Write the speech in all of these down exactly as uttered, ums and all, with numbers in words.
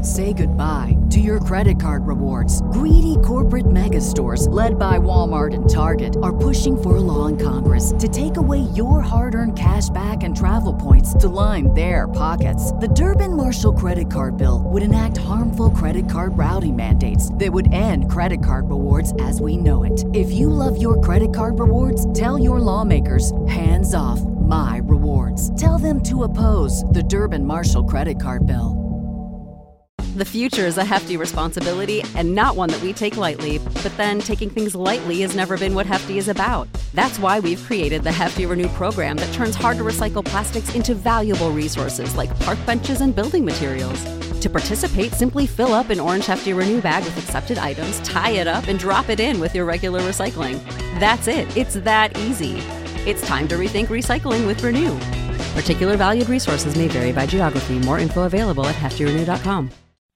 Say goodbye to your credit card rewards. Greedy corporate mega stores, led by Walmart and Target, are pushing for a law in Congress to take away your hard-earned cash back and travel points to line their pockets. The Durbin-Marshall credit card bill would enact harmful credit card routing mandates that would end credit card rewards as we know it. If you love your credit card rewards, tell your lawmakers, hands off my rewards. Tell them to oppose the Durbin-Marshall credit card bill. The future is a hefty responsibility and not one that we take lightly, but then taking things lightly has never been what Hefty is about. That's why we've created the Hefty Renew program that turns hard-to-recycle plastics into valuable resources like park benches and building materials. To participate, simply fill up an orange Hefty Renew bag with accepted items, tie it up, and drop it in with your regular recycling. That's it. It's that easy. It's time to rethink recycling with Renew. Particular valued resources may vary by geography. More info available at hefty renew dot com.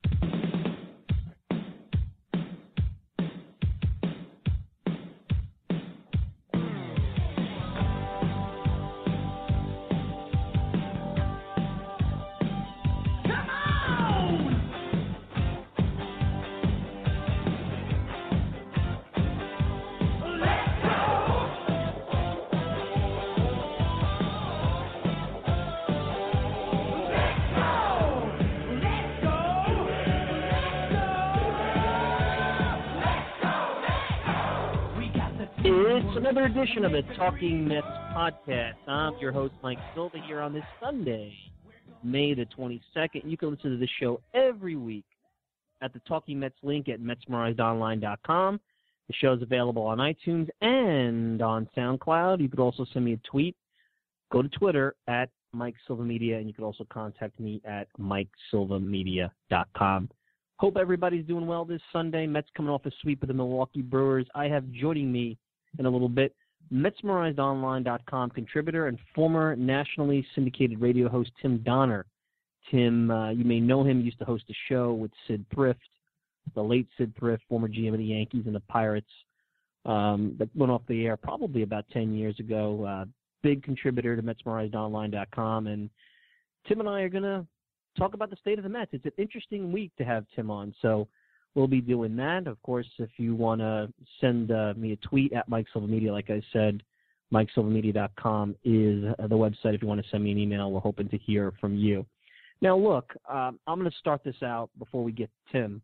Another edition of the Talking Mets podcast. I'm your host, Mike Silva, here on this Sunday, May the twenty-second. You can listen to this show every week at the Talking Mets link at mets merized online dot com. The show is available on iTunes and on SoundCloud. You could also send me a tweet. Go to Twitter at Mike Silva Media, and you can also contact me at mike silva media dot com. Hope everybody's doing well this Sunday. Mets coming off a sweep of the Milwaukee Brewers. I have joining me in a little bit, mets merized online dot com contributor and former nationally syndicated radio host Tim Donner. Tim, uh, you may know him, used to host a show with Sid Thrift, the late Sid Thrift, former G M of the Yankees and the Pirates, um, that went off the air probably about ten years ago. Uh, big contributor to mets merized online dot com, and Tim and I are going to talk about the state of the Mets. It's an interesting week to have Tim on, so we'll be doing that. Of course, if you want to send uh, me a tweet at Mike Silva Media, like I said, mike silva media dot com is the website. If you want to send me an email, we're hoping to hear from you. Now, look, um, I'm going to start this out before we get to Tim.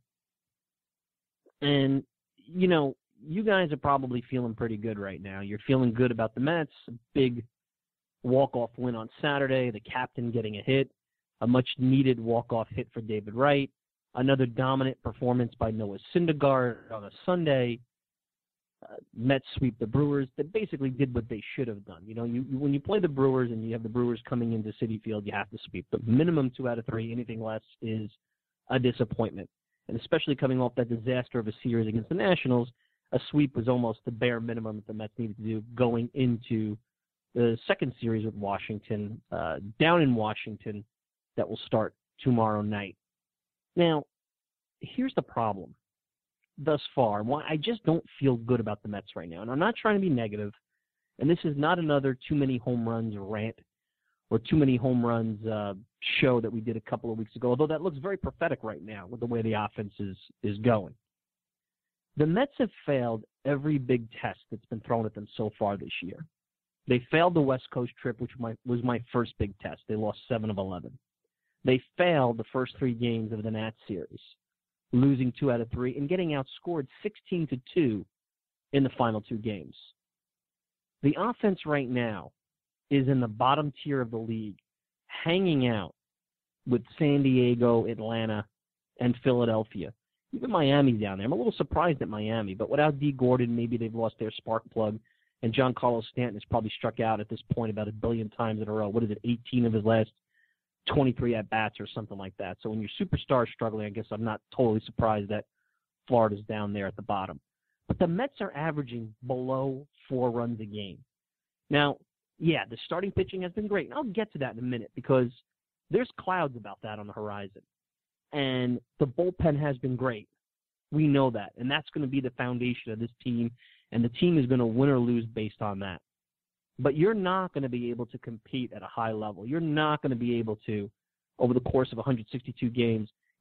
And, you know, you guys are probably feeling pretty good right now. You're feeling good about the Mets. A big walk-off win on Saturday, the captain getting a hit, a much-needed walk-off hit for David Wright. Another dominant performance by Noah Syndergaard on a Sunday. Uh, Mets sweep the Brewers. They basically did what they should have done. You know, you, you when you play the Brewers and you have the Brewers coming into Citi Field, you have to sweep them. Minimum two out of three. Anything less is a disappointment. And especially coming off that disaster of a series against the Nationals, a sweep was almost the bare minimum that the Mets needed to do going into the second series with Washington, uh, down in Washington, that will start tomorrow night. Now, here's the problem thus far. Why I just don't feel good about the Mets right now. And I'm not trying to be negative, and this is not another too many home runs rant or too many home runs uh, show that we did a couple of weeks ago, although that looks very prophetic right now with the way the offense is, is going. The Mets have failed every big test that's been thrown at them so far this year. They failed the West Coast trip, which my, was my first big test. They lost seven of eleven. They failed the first three games of the Nats series, losing two out of three and getting outscored sixteen to two in the final two games. The offense right now is in the bottom tier of the league, hanging out with San Diego, Atlanta, and Philadelphia. Even Miami's down there. I'm a little surprised at Miami, but without D. Gordon, maybe they've lost their spark plug, and Giancarlo Stanton has probably struck out at this point about a billion times in a row. What is it, eighteen of his last twenty-three at-bats or something like that. So when your superstar is struggling, I guess I'm not totally surprised that Florida's down there at the bottom. But the Mets are averaging below four runs a game. Now, yeah, the starting pitching has been great. And I'll get to that in a minute because there's clouds about that on the horizon. And the bullpen has been great. We know that. And that's going to be the foundation of this team. And the team is going to win or lose based on that. But you're not going to be able to compete at a high level. You're not going to be able to, over the course of one hundred sixty-two games,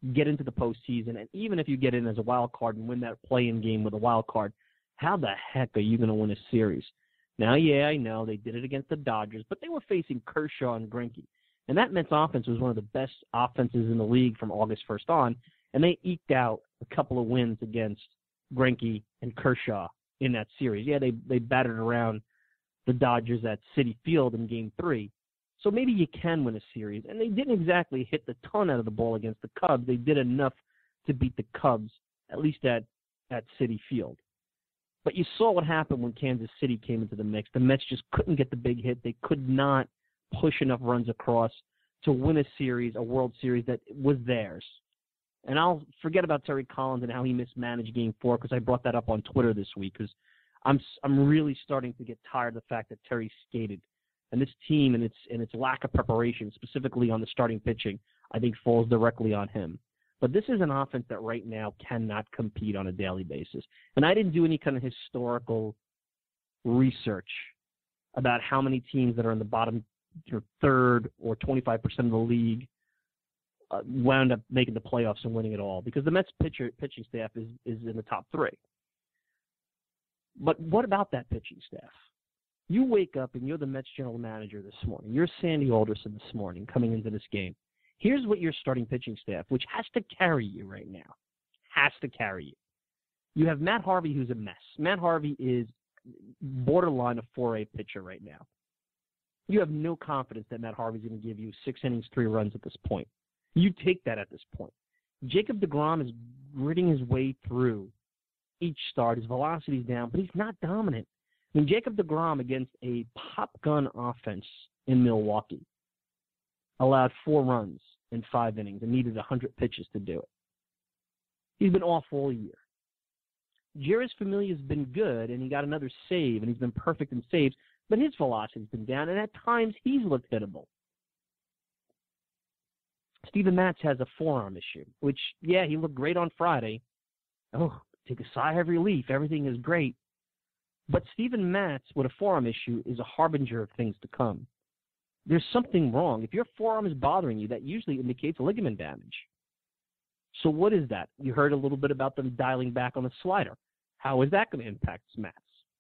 get into the postseason, and even if you get in as a wild card and win that play-in game with a wild card, how the heck are you going to win a series? Now, yeah, I know they did it against the Dodgers, but they were facing Kershaw and Greinke. And that Mets offense was one of the best offenses in the league from August first on, and they eked out a couple of wins against Greinke and Kershaw in that series. Yeah, they, they battered around the Dodgers at Citi Field in Game three. So maybe you can win a series. And they didn't exactly hit the ton out of the ball against the Cubs. They did enough to beat the Cubs, at least at, at Citi Field. But you saw what happened when Kansas City came into the mix. The Mets just couldn't get the big hit. They could not push enough runs across to win a series, a World Series that was theirs. And I'll forget about Terry Collins and how he mismanaged Game four because I brought that up on Twitter this week because I'm I'm really starting to get tired of the fact that Terry skated. And this team and its and its lack of preparation, specifically on the starting pitching, I think falls directly on him. But this is an offense that right now cannot compete on a daily basis. And I didn't do any kind of historical research about how many teams that are in the bottom or third or twenty-five percent of the league uh, wound up making the playoffs and winning it all, because the Mets pitcher, pitching staff is, is in the top three. But what about that pitching staff? You wake up and you're the Mets general manager this morning. You're Sandy Alderson this morning coming into this game. Here's what your starting pitching staff, which has to carry you right now, has to carry you. You have Matt Harvey, who's a mess. Matt Harvey is borderline a four A pitcher right now. You have no confidence that Matt Harvey's going to give you six innings, three runs at this point. You take that at this point. Jacob deGrom is gritting his way through each start. His velocity's down, but he's not dominant. I mean, Jacob deGrom against a pop gun offense in Milwaukee allowed four runs in five innings and needed one hundred pitches to do it. He's been off all year. Jeurys Familia's been good, and he got another save, and he's been perfect in saves, but his velocity's been down, and at times he's looked hittable. Steven Matz has a forearm issue, which, yeah, he looked great on Friday. Oh, take a sigh of relief. Everything is great. But Steven Matz with a forearm issue is a harbinger of things to come. There's something wrong. If your forearm is bothering you, that usually indicates ligament damage. So what is that? You heard a little bit about them dialing back on the slider. How is that going to impact Matz?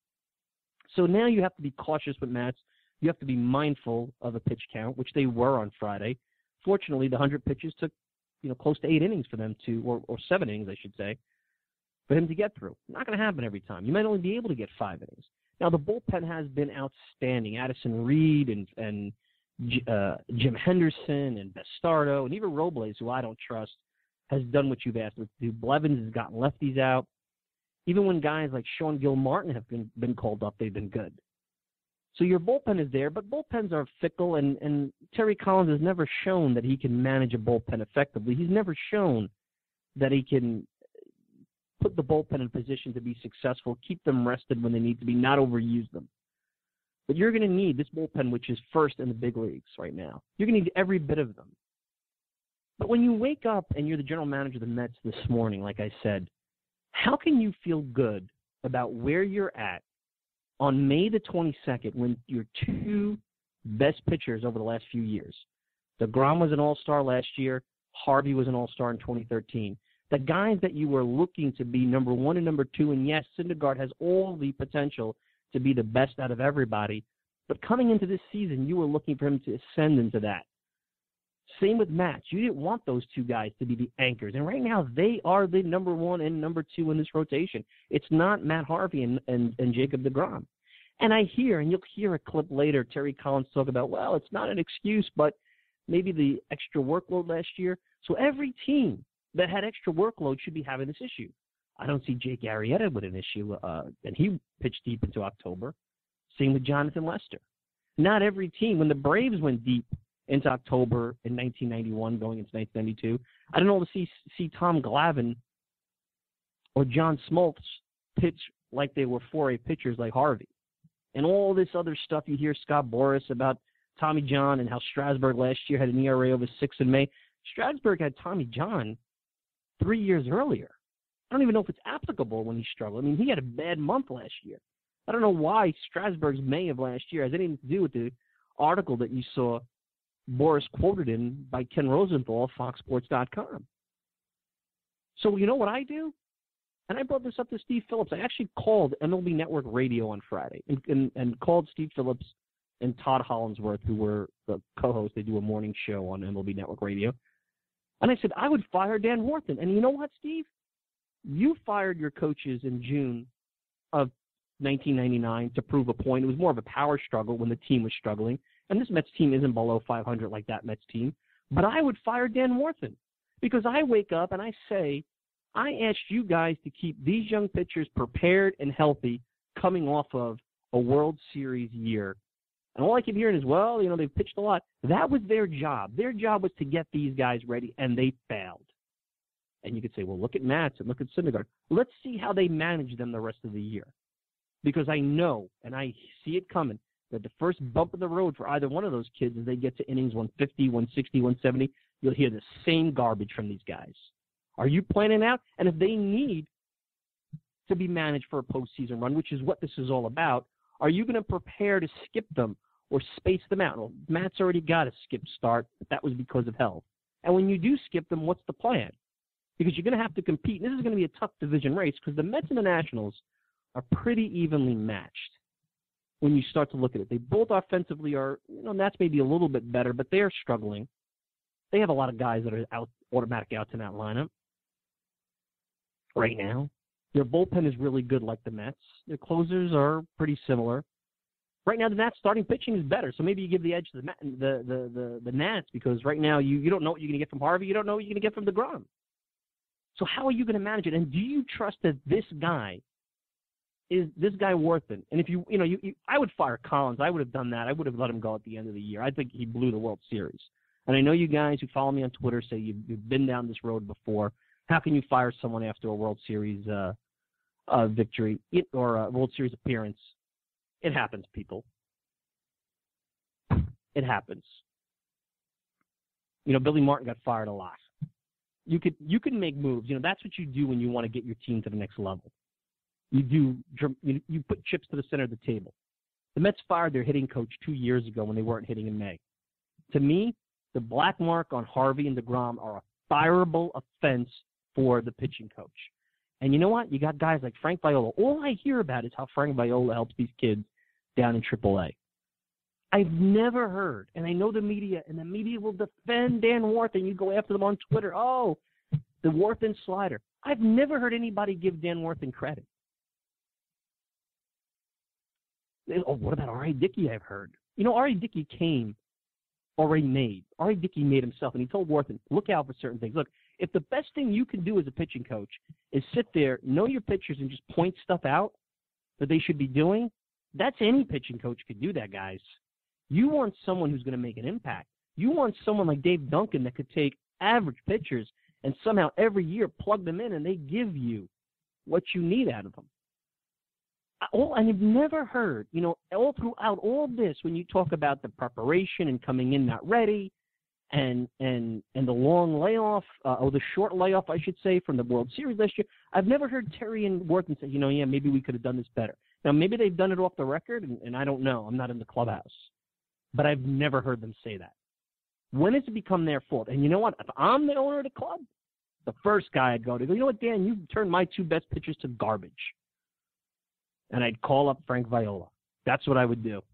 So now you have to be cautious with Matz. You have to be mindful of a pitch count, which they were on Friday. Fortunately, the one hundred pitches took, you know, close to eight innings for them to, or, or seven innings, I should say, for him to get through. Not going to happen every time. You might only be able to get five innings. Now, the bullpen has been outstanding. Addison Reed and, and uh, Jim Henderson and Bastardo and even Robles, who I don't trust, has done what you've asked him to do. Blevins has gotten lefties out. Even when guys like Sean Gilmartin have been, been called up, they've been good. So your bullpen is there, but bullpens are fickle, and, and Terry Collins has never shown that he can manage a bullpen effectively. He's never shown that he can put the bullpen in position to be successful, keep them rested when they need to be, not overuse them. But you're going to need this bullpen, which is first in the big leagues right now. You're going to need every bit of them. But when you wake up and you're the general manager of the Mets this morning, like I said, how can you feel good about where you're at on May the twenty-second when your two best pitchers over the last few years, deGrom was an all-star last year, Harvey was an all-star in twenty thirteen, the guys that you were looking to be number one and number two, and yes, Syndergaard has all the potential to be the best out of everybody, but coming into this season, you were looking for him to ascend into that. Same with Matz. You didn't want those two guys to be the anchors. And right now, they are the number one and number two in this rotation. It's not Matt Harvey and, and, and Jacob deGrom. And I hear, and you'll hear a clip later, Terry Collins talk about, well, it's not an excuse, but maybe the extra workload last year. So every team that had extra workload should be having this issue. I don't see Jake Arrieta with an issue, uh, and he pitched deep into October. Same with Jonathan Lester. Not every team. When the Braves went deep into October in nineteen ninety-one, going into nineteen ninety-two, I don't know to see see Tom Glavine or John Smoltz pitch like they were four A pitchers like Harvey. And all this other stuff you hear Scott Boras about Tommy John and how Strasburg last year had an E R A over six in May. Strasburg had Tommy John three years earlier. I don't even know if it's applicable when he struggled. I mean, he had a bad month last year. I don't know why Strasburg's May of last year has anything to do with the article that you saw Boras quoted in by Ken Rosenthal of Fox Sports dot com. So you know what I do? And I brought this up to Steve Phillips. I actually called M L B Network Radio on Friday and, and, and called Steve Phillips and Todd Hollinsworth, who were the co-hosts. They do a morning show on M L B Network Radio. And I said, I would fire Dan Warthen. And you know what, Steve? You fired your coaches in June of nineteen ninety-nine to prove a point. It was more of a power struggle when the team was struggling. And this Mets team isn't below five hundred like that Mets team. But I would fire Dan Warthen because I wake up and I say, I asked you guys to keep these young pitchers prepared and healthy coming off of a World Series year. And all I keep hearing is, well, you know, they've pitched a lot. That was their job. Their job was to get these guys ready, and they failed. And you could say, well, look at Matz and look at Syndergaard. Let's see how they manage them the rest of the year. Because I know, and I see it coming, that the first bump in the road for either one of those kids as they get to innings one fifty, one sixty, one seventy, you'll hear the same garbage from these guys. Are you planning out? And if they need to be managed for a postseason run, which is what this is all about, are you going to prepare to skip them or space them out? Well, Matt's already got a skip start, but that was because of health. And when you do skip them, what's the plan? Because you're going to have to compete. And this is going to be a tough division race because the Mets and the Nationals are pretty evenly matched when you start to look at it. They both offensively are, you know, Nats maybe a little bit better, but they're struggling. They have a lot of guys that are out, automatic outs in that lineup right now. Their bullpen is really good like the Mets. Their closers are pretty similar. Right now, the Nats starting pitching is better, so maybe you give the edge to the the the, the, the Nats because right now you, you don't know what you're going to get from Harvey. You don't know what you're going to get from DeGrom. So how are you going to manage it? And do you trust that this guy is this guy Warthen? And if you, you know, you, you, I would fire Collins. I would have done that. I would have let him go at the end of the year. I think he blew the World Series. And I know you guys who follow me on Twitter say you've, you've been down this road before. How can you fire someone after a World Series uh, uh, victory it, or a World Series appearance? It happens, people. It happens. You know, Billy Martin got fired a lot. You could you can make moves. You know, that's what you do when you want to get your team to the next level. You do you, you put chips to the center of the table. The Mets fired their hitting coach two years ago when they weren't hitting in May. To me, the black mark on Harvey and DeGrom are a fireable offense for the pitching coach. And you know what? You got guys like Frank Viola. All I hear about is how Frank Viola helps these kids down in triple A. I've never heard, and I know the media, and the media will defend Dan Warthen. You go after them on Twitter. Oh, the Warthen slider. I've never heard anybody give Dan Warthen credit. Oh, what about R A. Dickey, I've heard. You know, R A. Dickey came already made. R A. Dickey made himself, and he told Warthen, look out for certain things. Look, if the best thing you can do as a pitching coach is sit there, know your pitchers, and just point stuff out that they should be doing, that's any pitching coach could do that, guys. You want someone who's going to make an impact. You want someone like Dave Duncan that could take average pitchers and somehow every year plug them in, and they give you what you need out of them. All, and I've never heard, you know, all throughout all this, when you talk about the preparation and coming in not ready and and and the long layoff, uh, or the short layoff, I should say, from the World Series last year, I've never heard Terry and Warthen say, you know, yeah, maybe we could have done this better. Now, maybe they've done it off the record, and, and I don't know. I'm not in the clubhouse. But I've never heard them say that. When has it become their fault? And you know what? If I'm the owner of the club, the first guy I'd go to, go, you know what, Dan, you turned my two best pitchers to garbage. And I'd call up Frank Viola. That's what I would do.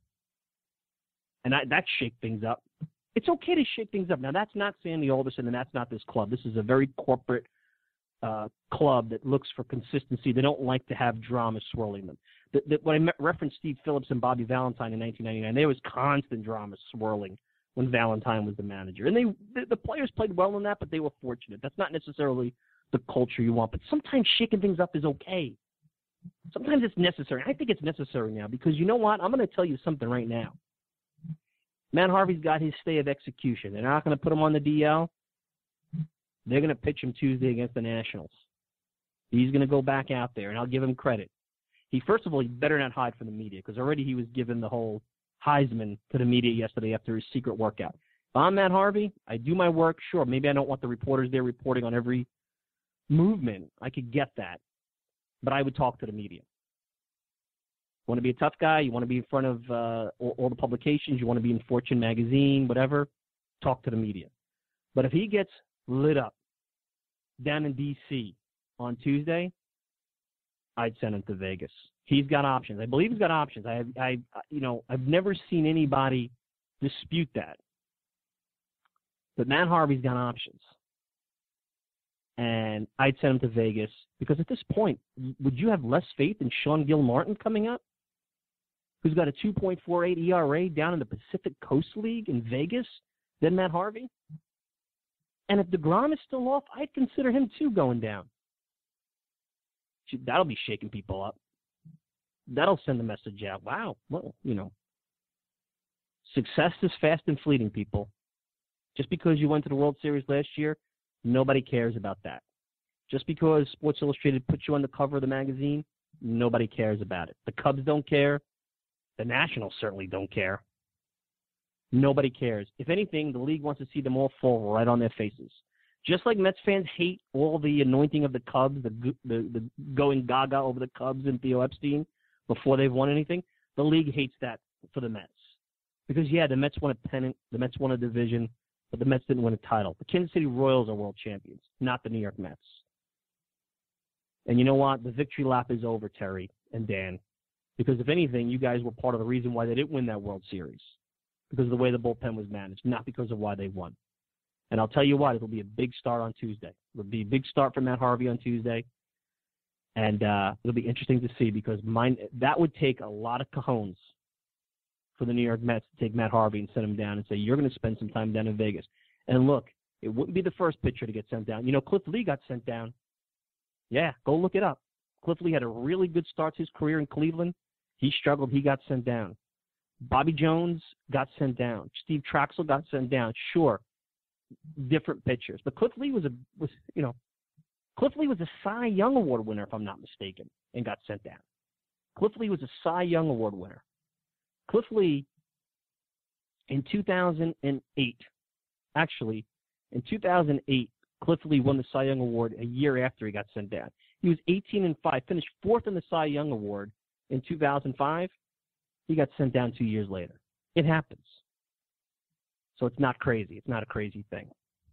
And I, that'd shake things up. It's okay to shake things up. Now, that's not Sandy Alderson, and that's not this club. This is a very corporate uh, club that looks for consistency. They don't like to have drama swirling them. The, the, when I met, referenced Steve Phillips and Bobby Valentine in nineteen ninety-nine, there was constant drama swirling when Valentine was the manager. And they the, the players played well in that, but they were fortunate. That's not necessarily the culture you want. But sometimes shaking things up is okay. Sometimes it's necessary. I think it's necessary now because you know what? I'm going to tell you something right now. Matt Harvey's got his stay of execution. They're not going to put him on the D L. They're going to pitch him Tuesday against the Nationals. He's going to go back out there, and I'll give him credit. He, first of all, he better not hide from the media because already he was given the whole Heisman to the media yesterday after his secret workout. If I'm Matt Harvey, I do my work. Sure, maybe I don't want the reporters there reporting on every movement. I could get that. But I would talk to the media. You want to be a tough guy? You want to be in front of uh, all, all the publications? You want to be in Fortune magazine, whatever? Talk to the media. But if he gets lit up down in D C on Tuesday, I'd send him to Vegas. He's got options. I believe he's got options. I, I, you know, I've never seen anybody dispute that. But Matt Harvey's got options. And I'd send him to Vegas because at this point, would you have less faith in Sean Gilmartin coming up, who's got a two point four eight E R A down in the Pacific Coast League in Vegas, than Matt Harvey? And if DeGrom is still off, I'd consider him too going down. That'll be shaking people up. That'll send the message out. Wow, well, you know, success is fast and fleeting, people. Just because you went to the World Series last year, nobody cares about that. Just because Sports Illustrated put you on the cover of the magazine, nobody cares about it. The Cubs don't care. The Nationals certainly don't care. Nobody cares. If anything, the league wants to see them all fall right on their faces. Just like Mets fans hate all the anointing of the Cubs, the, the, the going gaga over the Cubs and Theo Epstein before they've won anything, the league hates that for the Mets. Because, yeah, the Mets won a pennant, the Mets won a division, but the Mets didn't win a title. The Kansas City Royals are world champions, not the New York Mets. And you know what? The victory lap is over, Terry and Dan. Because if anything, you guys were part of the reason why they didn't win that World Series. Because of the way the bullpen was managed, not because of why they won. And I'll tell you what, it'll be a big start on Tuesday. It'll be a big start for Matt Harvey on Tuesday. And uh, it'll be interesting to see because mine, that would take a lot of cojones for the New York Mets to take Matt Harvey and send him down and say, you're going to spend some time down in Vegas. And look, it wouldn't be the first pitcher to get sent down. You know, Cliff Lee got sent down. Yeah, go look it up. Cliff Lee had a really good start to his career in Cleveland. He struggled. He got sent down. Bobby Jones got sent down. Steve Traxel got sent down. Sure, different pitchers. But Cliff Lee was a was you know, Cliff Lee was a Cy Young Award winner, if I'm not mistaken, and got sent down. Cliff Lee was a Cy Young Award winner. Cliff Lee, in two thousand eight, actually, in two thousand eight, Cliff Lee won the Cy Young Award a year after he got sent down. He was eighteen and five, finished fourth in the Cy Young Award in two thousand five. He got sent down two years later. It happens. So it's not crazy. It's not a crazy thing.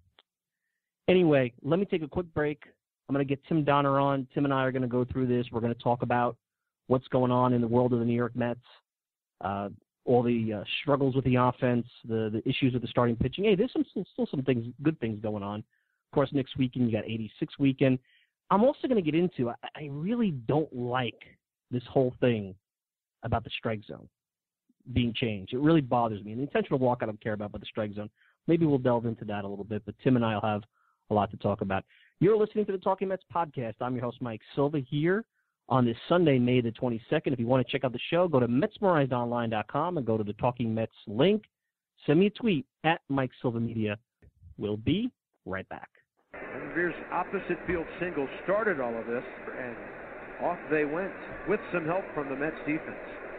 Anyway, let me take a quick break. I'm going to get Tim Donner on. Tim and I are going to go through this. We're going to talk about what's going on in the world of the New York Mets, uh, all the uh, struggles with the offense, the, the issues with the starting pitching. Hey, there's some, still some things, good things going on. Of course, next weekend, you got eighty-six weekend. I'm also going to get into, I, I really don't like this whole thing about the strike zone being changed. It really bothers me. And the intentional walk I don't care about, but the strike zone. Maybe we'll delve into that a little bit, but Tim and I will have a lot to talk about. You're listening to the Talking Mets podcast. I'm your host, Mike Silva, here on this Sunday, May the twenty-second. If you want to check out the show, go to Metsmerized Online dot com and go to the Talking Mets link. Send me a tweet at Mike Silva Media. We'll be right back. And Revere's opposite field single started all of this, and off they went with some help from the Mets defense.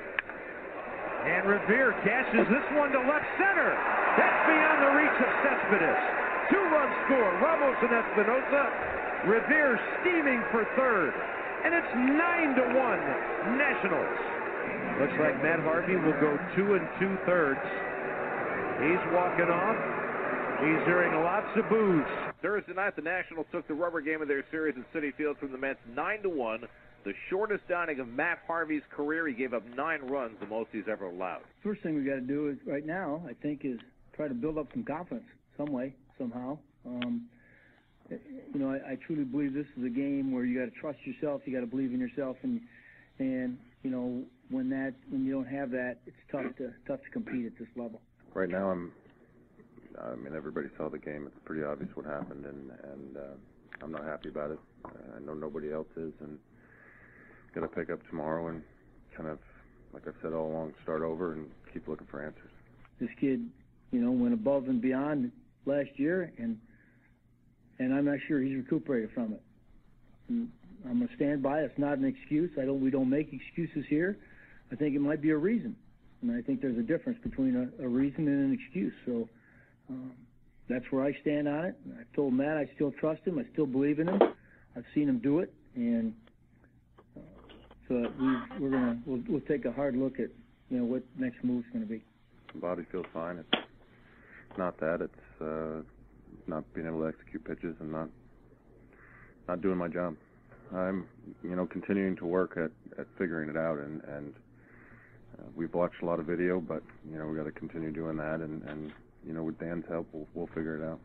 And Revere cashes this one to left center. That's beyond the reach of Cespedes. Two runs score. Ramos and Espinosa. Revere steaming for third. And it's nine to one Nationals. Looks like Matt Harvey will go two and two thirds. He's walking off. He's hearing lots of boos. Thursday night, the Nationals took the rubber game of their series at Citi Field from the Mets nine to one. The shortest outing of Matt Harvey's career. He gave up nine runs, the most he's ever allowed. First thing we got to do is right now, I think, is try to build up some confidence some way, somehow. Um, you know, I, I truly believe this is a game where you got to trust yourself. You got to believe in yourself, and and you know when that when you don't have that, it's tough to tough to compete at this level. Right now, I'm. I mean, everybody saw the game. It's pretty obvious what happened, and and uh, I'm not happy about it. Uh, I know nobody else is, and got to pick up tomorrow and kind of, like I've said all along, start over and keep looking for answers. This kid, you know, went above and beyond last year, and and I'm not sure he's recuperated from it. And I'm going to stand by. It's not an excuse. I don't. We don't make excuses here. I think it might be a reason, and I think there's a difference between a, a reason and an excuse. So um, that's where I stand on it. I've told Matt I still trust him. I still believe in him. I've seen him do it, and uh, so we, we're gonna we'll, we'll take a hard look at you know what next move's going to be. Body feels fine. It's not that. It's uh, not being able to execute pitches and not not doing my job. I'm, you know, continuing to work at, at figuring it out, and, and uh, we've watched a lot of video, but, you know, we got to continue doing that, and, and, you know, with Dan's help, we'll, we'll figure it out.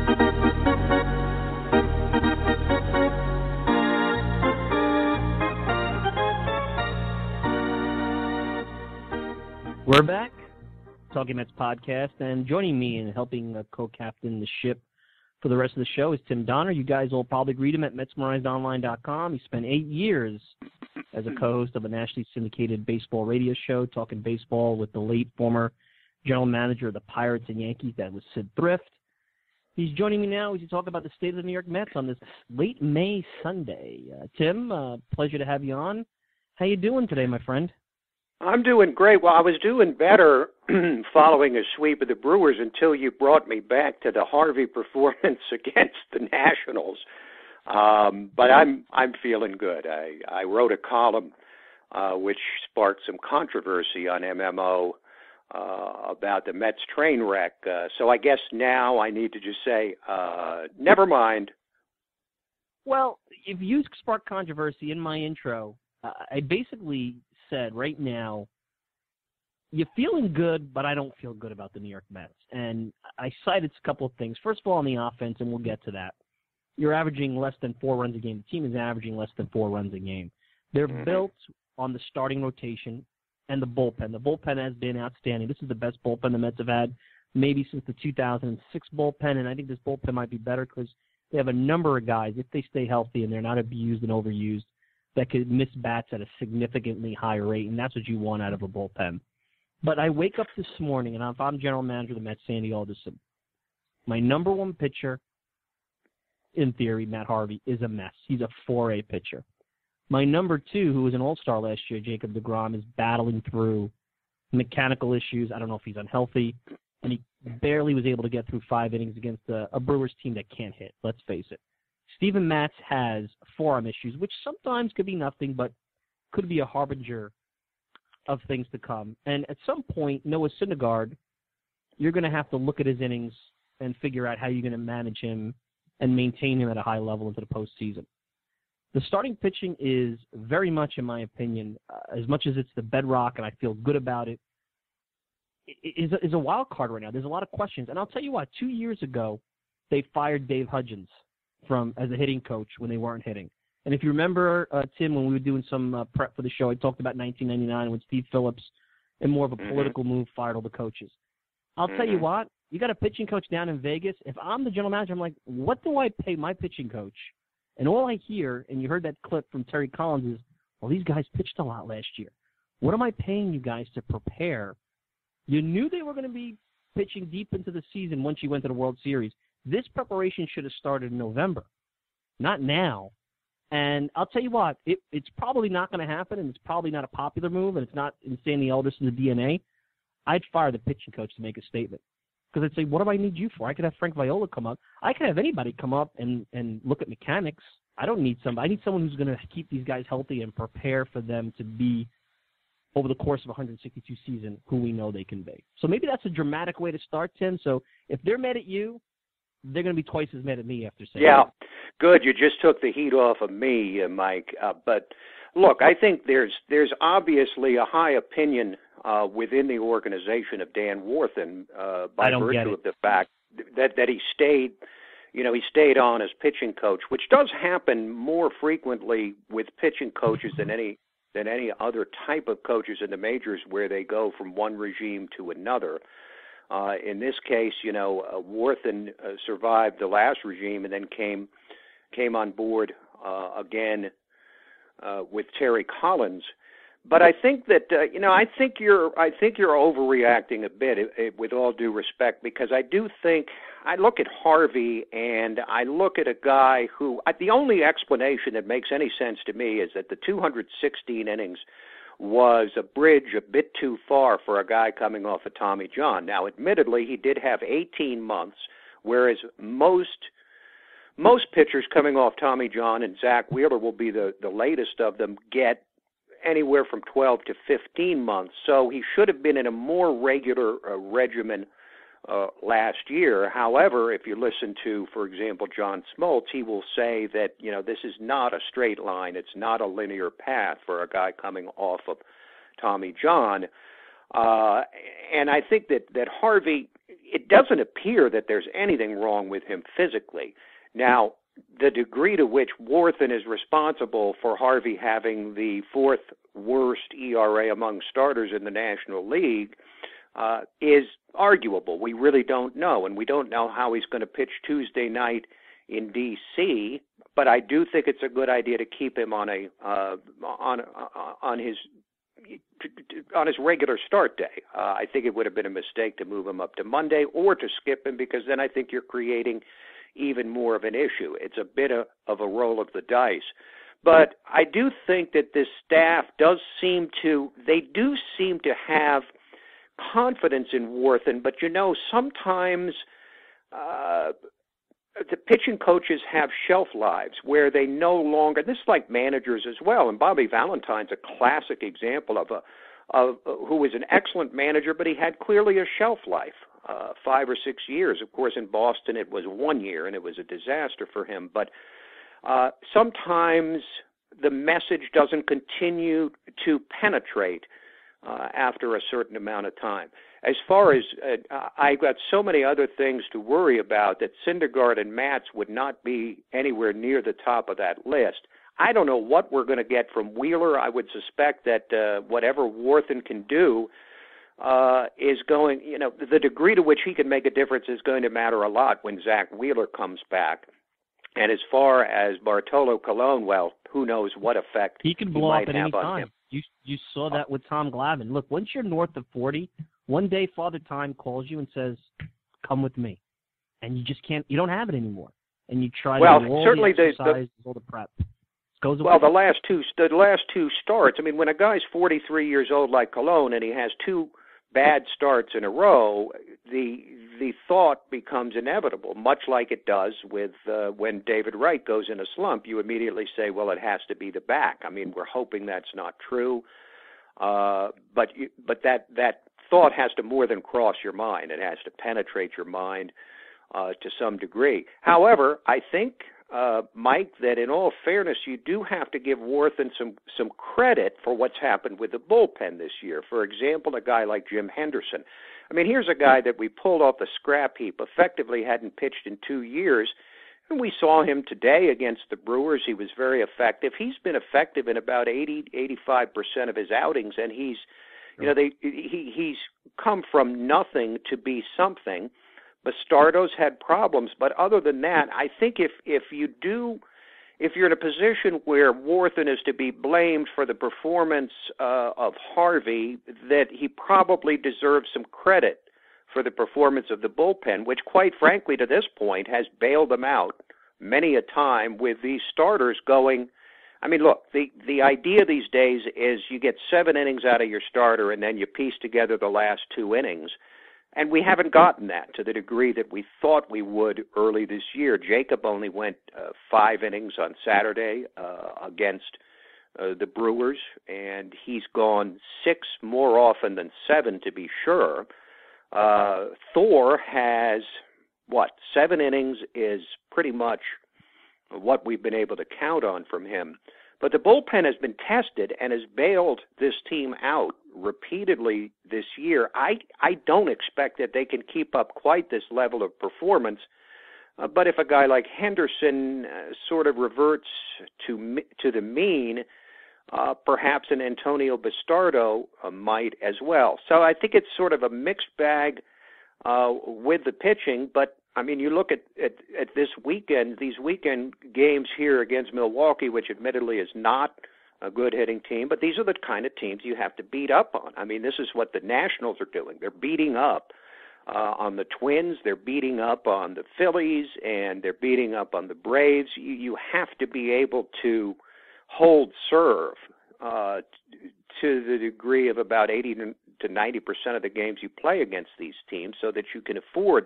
We're back, Talking Mets podcast, and joining me in helping uh, co-captain the ship for the rest of the show is Tim Donner. You guys will probably read him at Mets Merized Online dot com. He spent eight years as a co-host of a nationally syndicated baseball radio show, talking baseball with the late former general manager of the Pirates and Yankees, that was Sid Thrift. He's joining me now as we talk about the state of the New York Mets on this late May Sunday. Uh, Tim, uh, pleasure to have you on. How you doing today, my friend? I'm doing great. Well, I was doing better following a sweep of the Brewers until you brought me back to the Harvey performance against the Nationals. Um, but I'm I'm feeling good. I, I wrote a column uh, which sparked some controversy on M M O uh, about the Mets train wreck. Uh, so I guess now I need to just say, uh, never mind. Well, if you sparked controversy in my intro, uh, I basically said right now, you're feeling good, but I don't feel good about the New York Mets. And I cited a couple of things. First of all, on the offense, and we'll get to that. You're averaging less than four runs a game. The team is averaging less than four runs a game. They're mm-hmm. built on the starting rotation and the bullpen. The bullpen has been outstanding. This is the best bullpen the Mets have had maybe since the two thousand six bullpen, and I think this bullpen might be better because they have a number of guys, if they stay healthy and they're not abused and overused, that could miss bats at a significantly higher rate, and that's what you want out of a bullpen. But I wake up this morning, and if I'm general manager of the Mets, Sandy Alderson, my number one pitcher, in theory, Matt Harvey, is a mess. He's a four A pitcher. My number two, who was an all-star last year, Jacob deGrom, is battling through mechanical issues. I don't know if he's unhealthy, and he barely was able to get through five innings against a, a Brewers team that can't hit, let's face it. Steven Matz has forearm issues, which sometimes could be nothing, but could be a harbinger of things to come. And at some point, Noah Syndergaard, you're going to have to look at his innings and figure out how you're going to manage him and maintain him at a high level into the postseason. The starting pitching is very much, in my opinion, uh, as much as it's the bedrock and I feel good about it, is a, is a wild card right now. There's a lot of questions. And I'll tell you what, two years ago, they fired Dave Hudgens from as a hitting coach when they weren't hitting. And if you remember, uh, Tim, when we were doing some uh, prep for the show, I talked about nineteen ninety-nine when Steve Phillips, in more of a mm-hmm. political move, fired all the coaches. I'll mm-hmm. tell you what, you got a pitching coach down in Vegas. If I'm the general manager, I'm like, what do I pay my pitching coach? And all I hear, and you heard that clip from Terry Collins, is, well, these guys pitched a lot last year. What am I paying you guys to prepare? You knew they were going to be pitching deep into the season once you went to the World Series. This preparation should have started in November, not now. And I'll tell you what, it, it's probably not going to happen, and it's probably not a popular move, and it's not in Sandy Alderson's D N A. I'd fire the pitching coach to make a statement. Because I'd say, what do I need you for? I could have Frank Viola come up. I could have anybody come up and, and look at mechanics. I don't need somebody. I need someone who's going to keep these guys healthy and prepare for them to be, over the course of one hundred sixty-two season, who we know they can be. So maybe that's a dramatic way to start, Tim. So if they're mad at you, they're going to be twice as mad at me after saying Yeah, that. Good. You just took the heat off of me, uh, Mike. Uh, but, look, I think there's there's obviously a high opinion uh, within the organization of Dan Warthen uh, by virtue of the fact that, that he stayed, you know, he stayed on as pitching coach, which does happen more frequently with pitching coaches than any than any other type of coaches in the majors where they go from one regime to another. Uh, in this case, you know, uh, Warthen uh, survived the last regime and then came came on board uh, again uh, with Terry Collins. But I think that uh, you know, I think you're I think you're overreacting a bit, it, it, with all due respect, because I do think I look at Harvey and I look at a guy who I, the only explanation that makes any sense to me is that the two hundred sixteen innings was a bridge a bit too far for a guy coming off of Tommy John. Now, admittedly, he did have eighteen months, whereas most most pitchers coming off Tommy John, and Zach Wheeler will be the, the latest of them, get anywhere from twelve to fifteen months. So he should have been in a more regular uh, regimen uh, last year. However, if you listen to, for example, John Smoltz, he will say that, you know, this is not a straight line. It's not a linear path for a guy coming off of Tommy John. Uh, and I think that, that Harvey, it doesn't appear that there's anything wrong with him physically. Now, the degree to which Warthen is responsible for Harvey having the fourth worst E R A among starters in the National League uh, is arguable. We really don't know, and we don't know how he's going to pitch Tuesday night in D C, but I do think it's a good idea to keep him on a uh, on uh, on his on his regular start day. Uh, I think it would have been a mistake to move him up to Monday or to skip him, because then I think you're creating even more of an issue. It's a bit of, of a roll of the dice. But I do think that this staff does seem to, they do seem to have confidence in Warthen, but you know, sometimes uh, the pitching coaches have shelf lives where they no longer, this is like managers as well, and Bobby Valentine's a classic example of a, of who was an excellent manager, but he had clearly a shelf life. Uh, five or six years. Of course, in Boston it was one year, and it was a disaster for him. But uh, sometimes the message doesn't continue to penetrate uh, after a certain amount of time. As far as uh, I've got so many other things to worry about that Syndergaard and Matz would not be anywhere near the top of that list. I don't know what we're going to get from Wheeler. I would suspect that uh, whatever Warthen can do Uh, is going, you know, the degree to which he can make a difference is going to matter a lot when Zach Wheeler comes back. And as far as Bartolo Colon, well, who knows what effect he can blow he up at any time. You you saw that with Tom Glavine. Look, once you're north of forty, one day Father Time calls you and says, "Come with me," and you just can't. You don't have it anymore, and you try well, to do all certainly the exercises, the, the, all the prep. Goes away. Well, the last two the last two starts. I mean, when a guy's forty-three years old like Colon and he has two bad starts in a row, the the thought becomes inevitable, much like it does with uh, when David Wright goes in a slump. You immediately say, well, it has to be the back. I mean, we're hoping that's not true, uh, but you, but that, that thought has to more than cross your mind. It has to penetrate your mind uh, to some degree. However, I think, uh, Mike, that in all fairness, you do have to give Warthen some, some credit for what's happened with the bullpen this year. For example, a guy like Jim Henderson. I mean, here's a guy that we pulled off the scrap heap, effectively hadn't pitched in two years, and we saw him today against the Brewers. He was very effective. He's been effective in about eighty, eighty-five percent of his outings, and he's, you know, they he he's come from nothing to be something. Bastardo's had problems, but other than that, I think if if you do, if you're in a position where Warthen is to be blamed for the performance uh, of Harvey, that he probably deserves some credit for the performance of the bullpen, which quite frankly to this point has bailed them out many a time with these starters going. I mean, look, the, the idea these days is you get seven innings out of your starter and then you piece together the last two innings. And we haven't gotten that to the degree that we thought we would early this year. Jacob only went uh, five innings on Saturday uh, against uh, the Brewers, and he's gone six more often than seven, to be sure. Uh, Thor has, what, seven innings is pretty much what we've been able to count on from him. But the bullpen has been tested and has bailed this team out repeatedly this year. I, I don't expect that they can keep up quite this level of performance. Uh, but if a guy like Henderson uh, sort of reverts to to the mean, uh, perhaps an Antonio Bastardo uh, might as well. So I think it's sort of a mixed bag uh, with the pitching. But, I mean, you look at, at, at this weekend, these weekend games here against Milwaukee, which admittedly is not a good hitting team, but these are the kind of teams you have to beat up on. I mean, this is what the Nationals are doing. They're beating up uh, on the Twins, they're beating up on the Phillies, and they're beating up on the Braves. You, you have to be able to hold serve uh, t- to the degree of about eighty to ninety percent of the games you play against these teams so that you can afford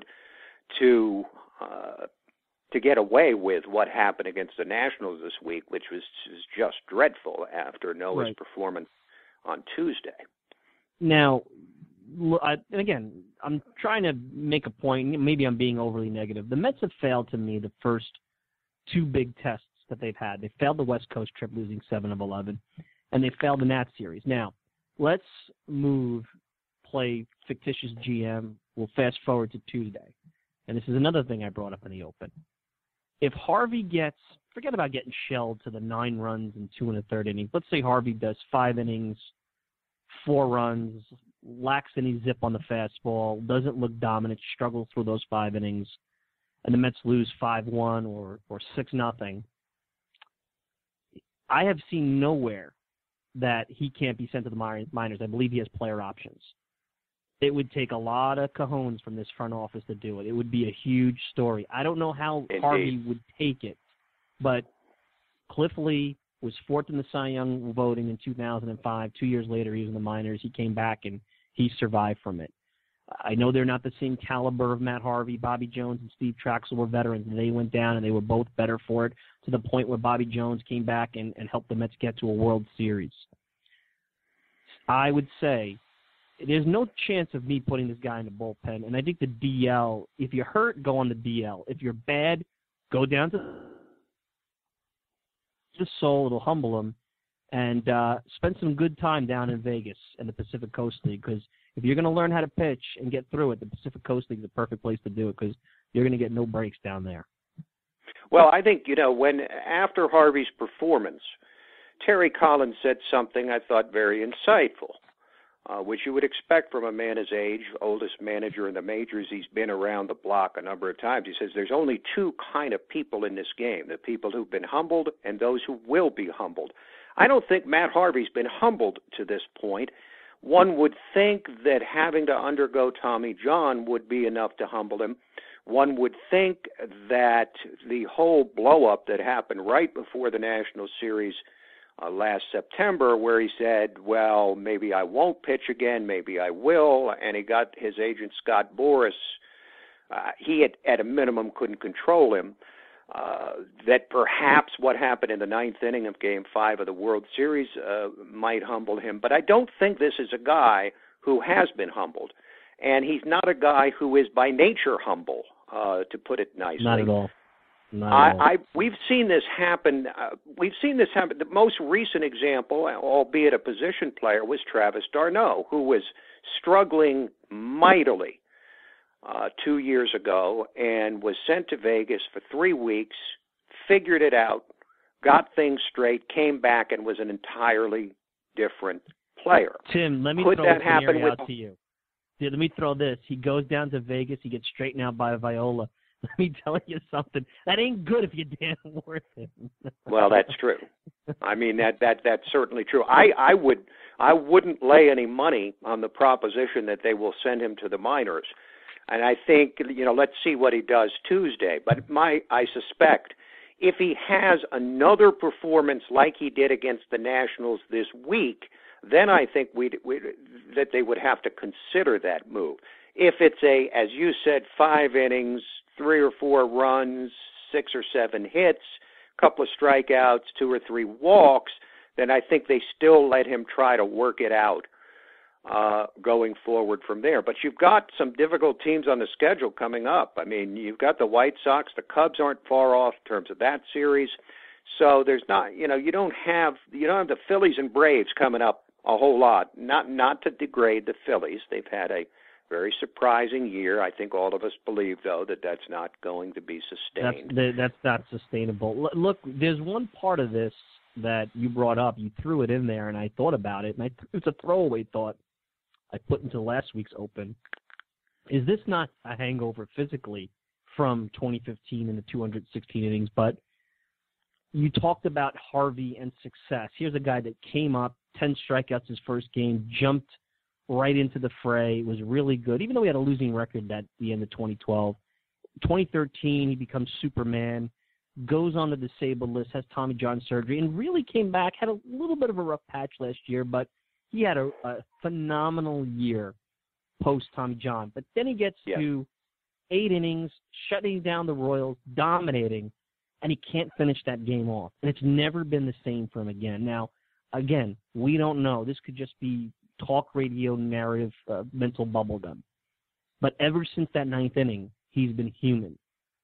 to uh, to get away with what happened against the Nationals this week, which was just dreadful after Noah's right. performance on Tuesday. Now, I, and again, I'm trying to make a point. Maybe I'm being overly negative. The Mets have failed to me the first two big tests that they've had. They failed the West Coast trip, losing seven of eleven, and they failed the Nats series. Now, let's move, play fictitious G M. We'll fast forward to Tuesday. And this is another thing I brought up in the open. If Harvey gets, forget about getting shelled to the nine runs in two and a third innings. Let's say Harvey does five innings, four runs, lacks any zip on the fastball, doesn't look dominant, struggles through those five innings, and the Mets lose five one or, or six nothing. I have seen nowhere that he can't be sent to the minors. I believe he has player options. It would take a lot of cojones from this front office to do it. It would be a huge story. I don't know how Indeed. Harvey would take it, but Cliff Lee was fourth in the Cy Young voting in two thousand five. Two years later, he was in the minors. He came back, and he survived from it. I know they're not the same caliber of Matt Harvey. Bobby Jones and Steve Traxel were veterans, and they went down, and they were both better for it, to the point where Bobby Jones came back and, and helped the Mets get to a World Series. I would say there's no chance of me putting this guy in the bullpen, and I think the D L, if you're hurt, go on the D L. If you're bad, go down to the soul. It'll humble him, and uh, spend some good time down in Vegas in the Pacific Coast League, because if you're going to learn how to pitch and get through it, the Pacific Coast League is the perfect place to do it, because you're going to get no breaks down there. Well, I think, you know, when after Harvey's performance, Terry Collins said something I thought very insightful. Uh, which you would expect from a man his age, oldest manager in the majors. He's been around the block a number of times. He says there's only two kind of people in this game, the people who've been humbled and those who will be humbled. I don't think Matt Harvey's been humbled to this point. One would think that having to undergo Tommy John would be enough to humble him. One would think that the whole blow-up that happened right before the National Series Uh, last September, where he said, well, maybe I won't pitch again, maybe I will, and he got his agent Scott Boras, uh, he at, at a minimum couldn't control him, uh, that perhaps what happened in the ninth inning of Game five of the World Series uh, might humble him. But I don't think this is a guy who has been humbled, and he's not a guy who is by nature humble, uh, to put it nicely. Not at all. I, I we've seen this happen. Uh, we've seen this happen. The most recent example, albeit a position player, was Travis d'Arnaud, who was struggling mightily uh, two years ago and was sent to Vegas for three weeks, figured it out, got things straight, came back, and was an entirely different player. Tim, let me Could throw that a happen scenario with... out to you. Yeah, let me throw this. He goes down to Vegas. He gets straightened out by Viola. Let me tell you something. That ain't good if you're Dan Worthen. Well, that's true. I mean, that that that's certainly true. I, I would I wouldn't lay any money on the proposition that they will send him to the minors. And I think, you know, let's see what he does Tuesday. But my I suspect if he has another performance like he did against the Nationals this week, then I think we'd, we'd that they would have to consider that move. If it's a, as you said, five innings, three or four runs, six or seven hits, a couple of strikeouts, two or three walks, then I think they still let him try to work it out uh, going forward from there. But you've got some difficult teams on the schedule coming up. I mean, you've got the White Sox. The Cubs aren't far off in terms of that series. So there's not, you know, you don't have, you don't have the Phillies and Braves coming up a whole lot. Not, not to degrade the Phillies. They've had a very surprising year. I think all of us believe, though, that that's not going to be sustained. That's, that's not sustainable. Look, there's one part of this that you brought up. You threw it in there, and I thought about it, and I, it's a throwaway thought I put into last week's Open. Is this not a hangover physically from twenty fifteen and the two hundred sixteen innings? But you talked about Harvey and success. Here's a guy that came up, ten strikeouts his first game, jumped right into the fray, was really good, even though he had a losing record at the end of twenty twelve. twenty thirteen, he becomes Superman, goes on the disabled list, has Tommy John surgery, and really came back, had a little bit of a rough patch last year, but he had a, a phenomenal year post-Tommy John. But then he gets yeah. to eight innings, shutting down the Royals, dominating, and he can't finish that game off. And it's never been the same for him again. Now, again, we don't know. This could just be talk radio narrative, uh, mental bubblegum. But ever since that ninth inning, he's been human.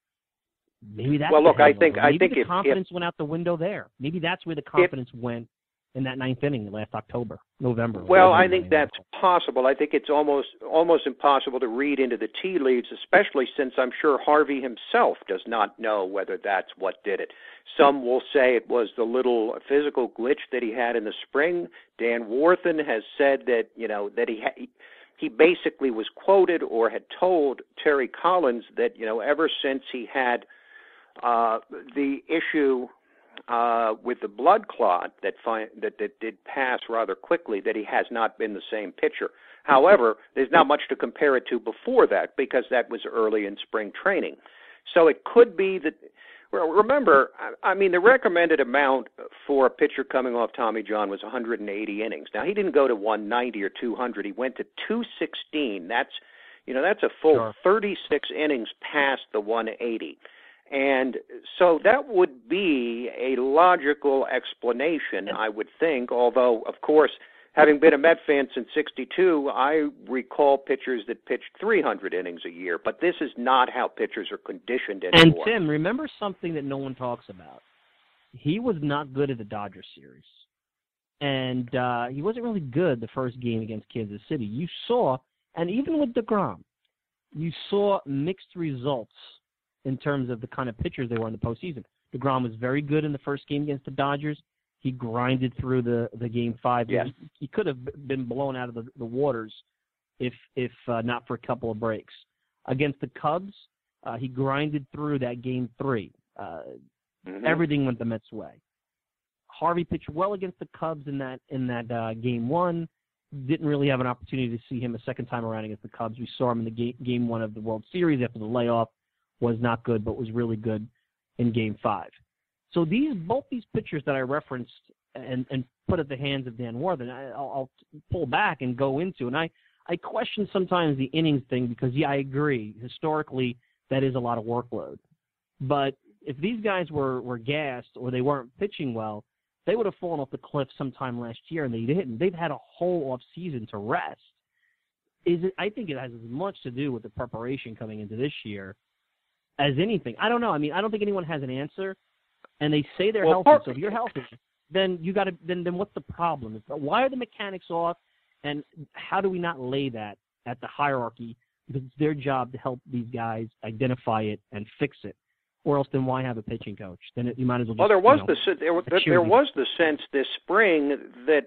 Maybe that's well. Look, I think Maybe I think the if, confidence if, went out the window there. Maybe that's where the confidence if, went in that ninth inning last October, November. Well, I think that's possible. I think it's almost almost impossible to read into the tea leaves, especially since I'm sure Harvey himself does not know whether that's what did it. Some will say it was the little physical glitch that he had in the spring. Dan Warthen has said that, you know, that he ha- he basically was quoted or had told Terry Collins that, you know, ever since he had uh, the issue uh, with the blood clot that, fi- that that did pass rather quickly, that he has not been the same pitcher. However, there's not much to compare it to before that because that was early in spring training. So it could be that, well, remember, I, I mean, the recommended amount for a pitcher coming off Tommy John was one hundred eighty innings. Now, he didn't go to one ninety or two hundred. He went to two sixteen. That's, you know, that's a full sure. thirty-six innings past the one eighty. And so that would be a logical explanation, I would think, although, of course, having been a Met fan since sixty-two, I recall pitchers that pitched three hundred innings a year, but this is not how pitchers are conditioned anymore. And, Tim, remember something that no one talks about. He was not good at the Dodgers series, and uh, he wasn't really good the first game against Kansas City. You saw, and even with DeGrom, you saw mixed results in terms of the kind of pitchers they were in the postseason. DeGrom was very good in the first game against the Dodgers. He grinded through the, the game five. Yes. He, he could have been blown out of the, the waters if if uh, not for a couple of breaks. Against the Cubs, uh, he grinded through that game three. Uh, mm-hmm. Everything went the Mets' way. Harvey pitched well against the Cubs in that in that uh, game one. Didn't really have an opportunity to see him a second time around against the Cubs. We saw him in the game, game one of the World Series after the layoff. Was not good, but was really good in game five. So these both these pitchers that I referenced and, and put at the hands of Dan Warthen, I, I'll, I'll pull back and go into. And I, I question sometimes the innings thing because, yeah, I agree. Historically, that is a lot of workload. But if these guys were, were gassed or they weren't pitching well, they would have fallen off the cliff sometime last year, and they didn't. They've had a whole off season to rest. Is it? I think it has as much to do with the preparation coming into this year as anything. I don't know. I mean, I don't think anyone has an answer. And they say they're well, healthy. So if you're healthy, then you got to. Then, then what's the problem? Why are the mechanics off? And how do we not lay that at the hierarchy? Because it's their job to help these guys identify it and fix it. Or else, then why have a pitching coach? Then it, you might as well. Just, well, there was you know, the there, there was the sense this spring that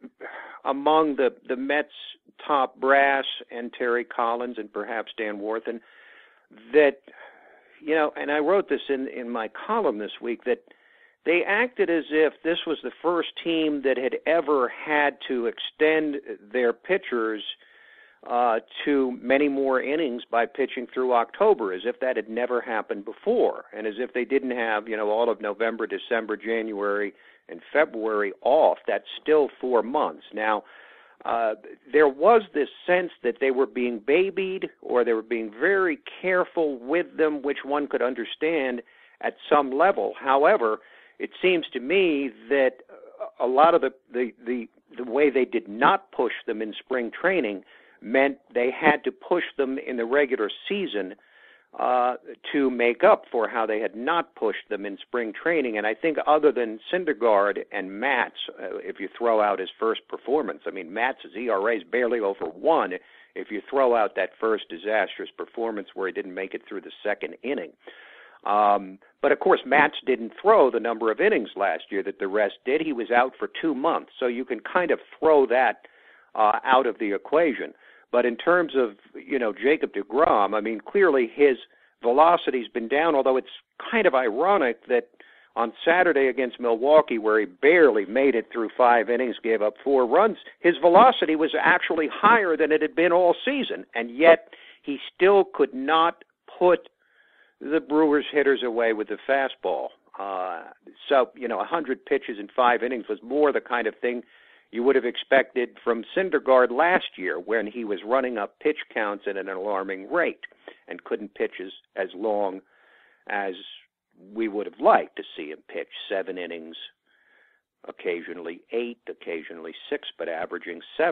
among the the Mets' top brass and Terry Collins and perhaps Dan Warthen, that. You know, and I wrote this in, in my column this week, that they acted as if this was the first team that had ever had to extend their pitchers uh, to many more innings by pitching through October, as if that had never happened before, and as if they didn't have, you know, all of November, December, January, and February off. That's still four months. Now, Uh, there was this sense that they were being babied or they were being very careful with them, which one could understand at some level. However, it seems to me that a lot of the, the, the, the way they did not push them in spring training meant they had to push them in the regular season uh, to make up for how they had not pushed them in spring training. And I think other than Syndergaard and Matz, uh, if you throw out his first performance, I mean, Matz's E R A is barely over one if you throw out that first disastrous performance where he didn't make it through the second inning. Um, but, of course, Matz didn't throw the number of innings last year that the rest did. He was out for two months, so you can kind of throw that uh, out of the equation. But in terms of, you know, Jacob deGrom, I mean, clearly his velocity's been down, although it's kind of ironic that on Saturday against Milwaukee, where he barely made it through five innings, gave up four runs, his velocity was actually higher than it had been all season, and yet he still could not put the Brewers hitters away with the fastball. Uh, so, you know, one hundred pitches in five innings was more the kind of thing you would have expected from Syndergaard last year when he was running up pitch counts at an alarming rate and couldn't pitch as, as long as we would have liked to see him pitch seven innings, occasionally eight, occasionally six, but averaging seven.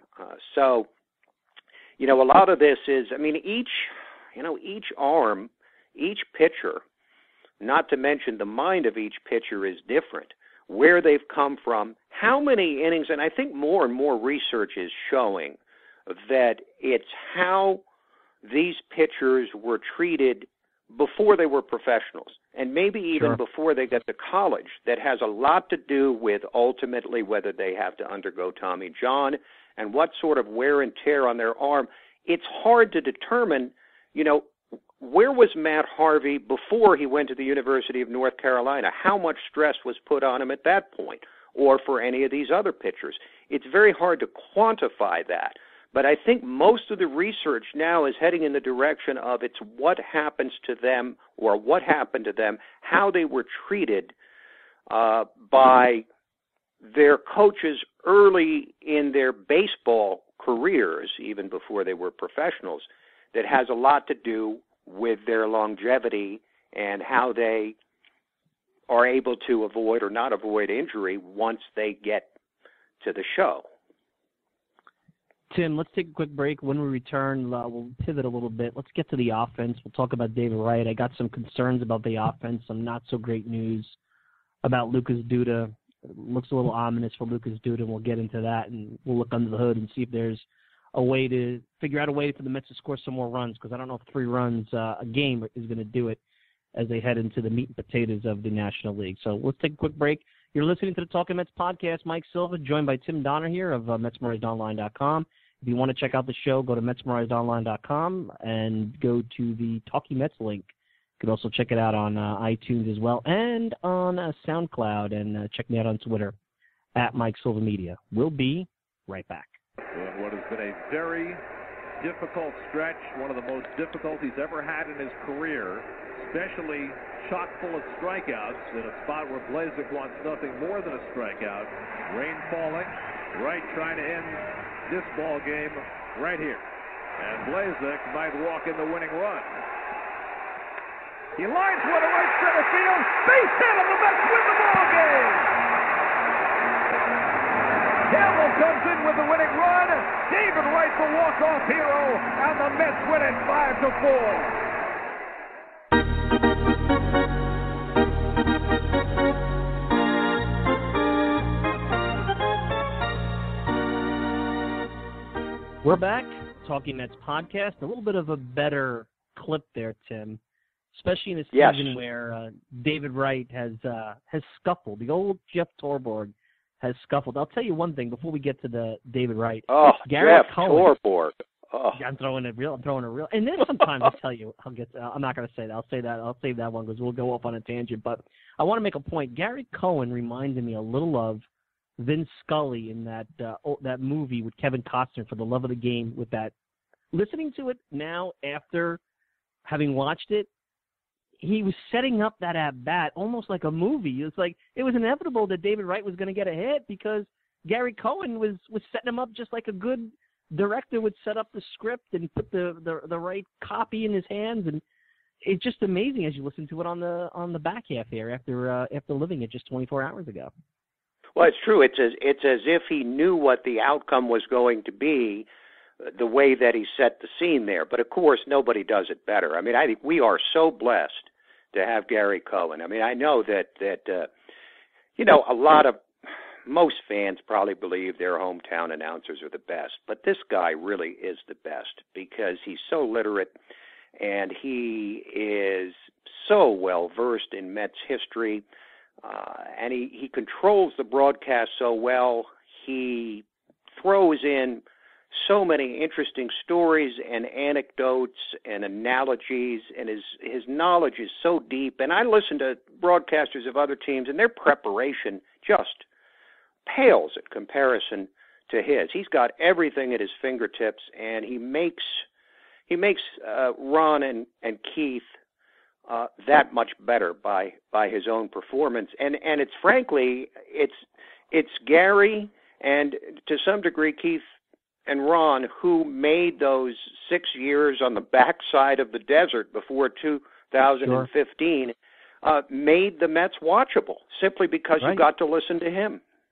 Uh, so, you know, a lot of this is, I mean, each, you know, each arm, each pitcher, not to mention the mind of each pitcher is different, where they've come from, how many innings, and I think more and more research is showing that it's how these pitchers were treated before they were professionals, and maybe even sure. before they get to college, that has a lot to do with ultimately whether they have to undergo Tommy John and what sort of wear and tear on their arm. It's hard to determine, you know, where was Matt Harvey before he went to the University of North Carolina? How much stress was put on him at that point, or for any of these other pitchers? It's very hard to quantify that. But I think most of the research now is heading in the direction of it's what happens to them, or what happened to them, how they were treated uh, by their coaches early in their baseball careers, even before they were professionals, that has a lot to do with their longevity and how they are able to avoid or not avoid injury once they get to the show. Tim, let's take a quick break. When we return, uh, we'll pivot a little bit. Let's get to the offense. We'll talk about David Wright. I got some concerns about the offense, some not so great news about Lucas Duda. It looks a little ominous for Lucas Duda, and we'll get into that, and we'll look under the hood and see if there's a way to figure out a way for the Mets to score some more runs, because I don't know if three runs uh, a game is going to do it as they head into the meat and potatoes of the National League. So let's take a quick break. You're listening to the Talking Mets podcast. Mike Silva, joined by Tim Donner here of uh, Mets Morized Online dot com. If you want to check out the show, go to Mets Morized Online dot com and go to the Talking Mets link. You can also check it out on uh, iTunes as well and on uh, SoundCloud, and uh, check me out on Twitter at Mike Silva Media. We'll be right back. In what has been a very difficult stretch, one of the most difficult he's ever had in his career, especially chock full of strikeouts in a spot where Blazek wants nothing more than a strikeout. Rain falling, Wright trying to end this ball game right here. And Blazek might walk in the winning run. He lines one to right center field. Base hit, and the Mets win the ball game. Campbell comes in with the winning run. David Wright, the walk-off hero, and the Mets win it five to four. We're back, Talking Mets podcast. A little bit of a better clip there, Tim, especially in a yes. season where uh, David Wright has uh, has scuffled. The old Jeff Torborg has scuffled. I'll tell you one thing before we get to the David Wright. Oh, Garrett Jeff Cohen, Torborg. Oh. I'm throwing it real. I'm throwing it real. And then sometimes I'll tell you, I'll get. Uh, I'm not going to say that. I'll say that. I'll save that one because we'll go off on a tangent. But I want to make a point. Gary Cohen reminded me a little of Vin Scully in that uh, oh, that movie with Kevin Costner, For the Love of the Game. With that, listening to it now after having watched it, he was setting up that at bat almost like a movie. It's like it was inevitable that David Wright was going to get a hit because Gary Cohen was, was setting him up just like a good director would set up the script and put the, the the right copy in his hands. And it's just amazing as you listen to it on the on the back half here after uh, after living it just twenty-four hours ago. Well, it's true. It's as it's as if he knew what the outcome was going to be, the way that he set the scene there. But of course, nobody does it better. I mean, I think we are so blessed to have Gary Cohen. I mean, I know that that uh, you know, a lot of most fans probably believe their hometown announcers are the best, but this guy really is the best because he's so literate and he is so well versed in Mets history. Uh, and he, he controls the broadcast so well. He throws in so many interesting stories and anecdotes and analogies, and his, his knowledge is so deep. And I listen to broadcasters of other teams, and their preparation just pales in comparison to his. He's got everything at his fingertips, and he makes he makes uh, Ron and, and Keith Uh, that much better by by his own performance, and and it's frankly it's it's Gary and to some degree Keith and Ron who made those six years on the backside of the desert before two thousand fifteen sure. uh, made the Mets watchable simply because right. you got to listen to him.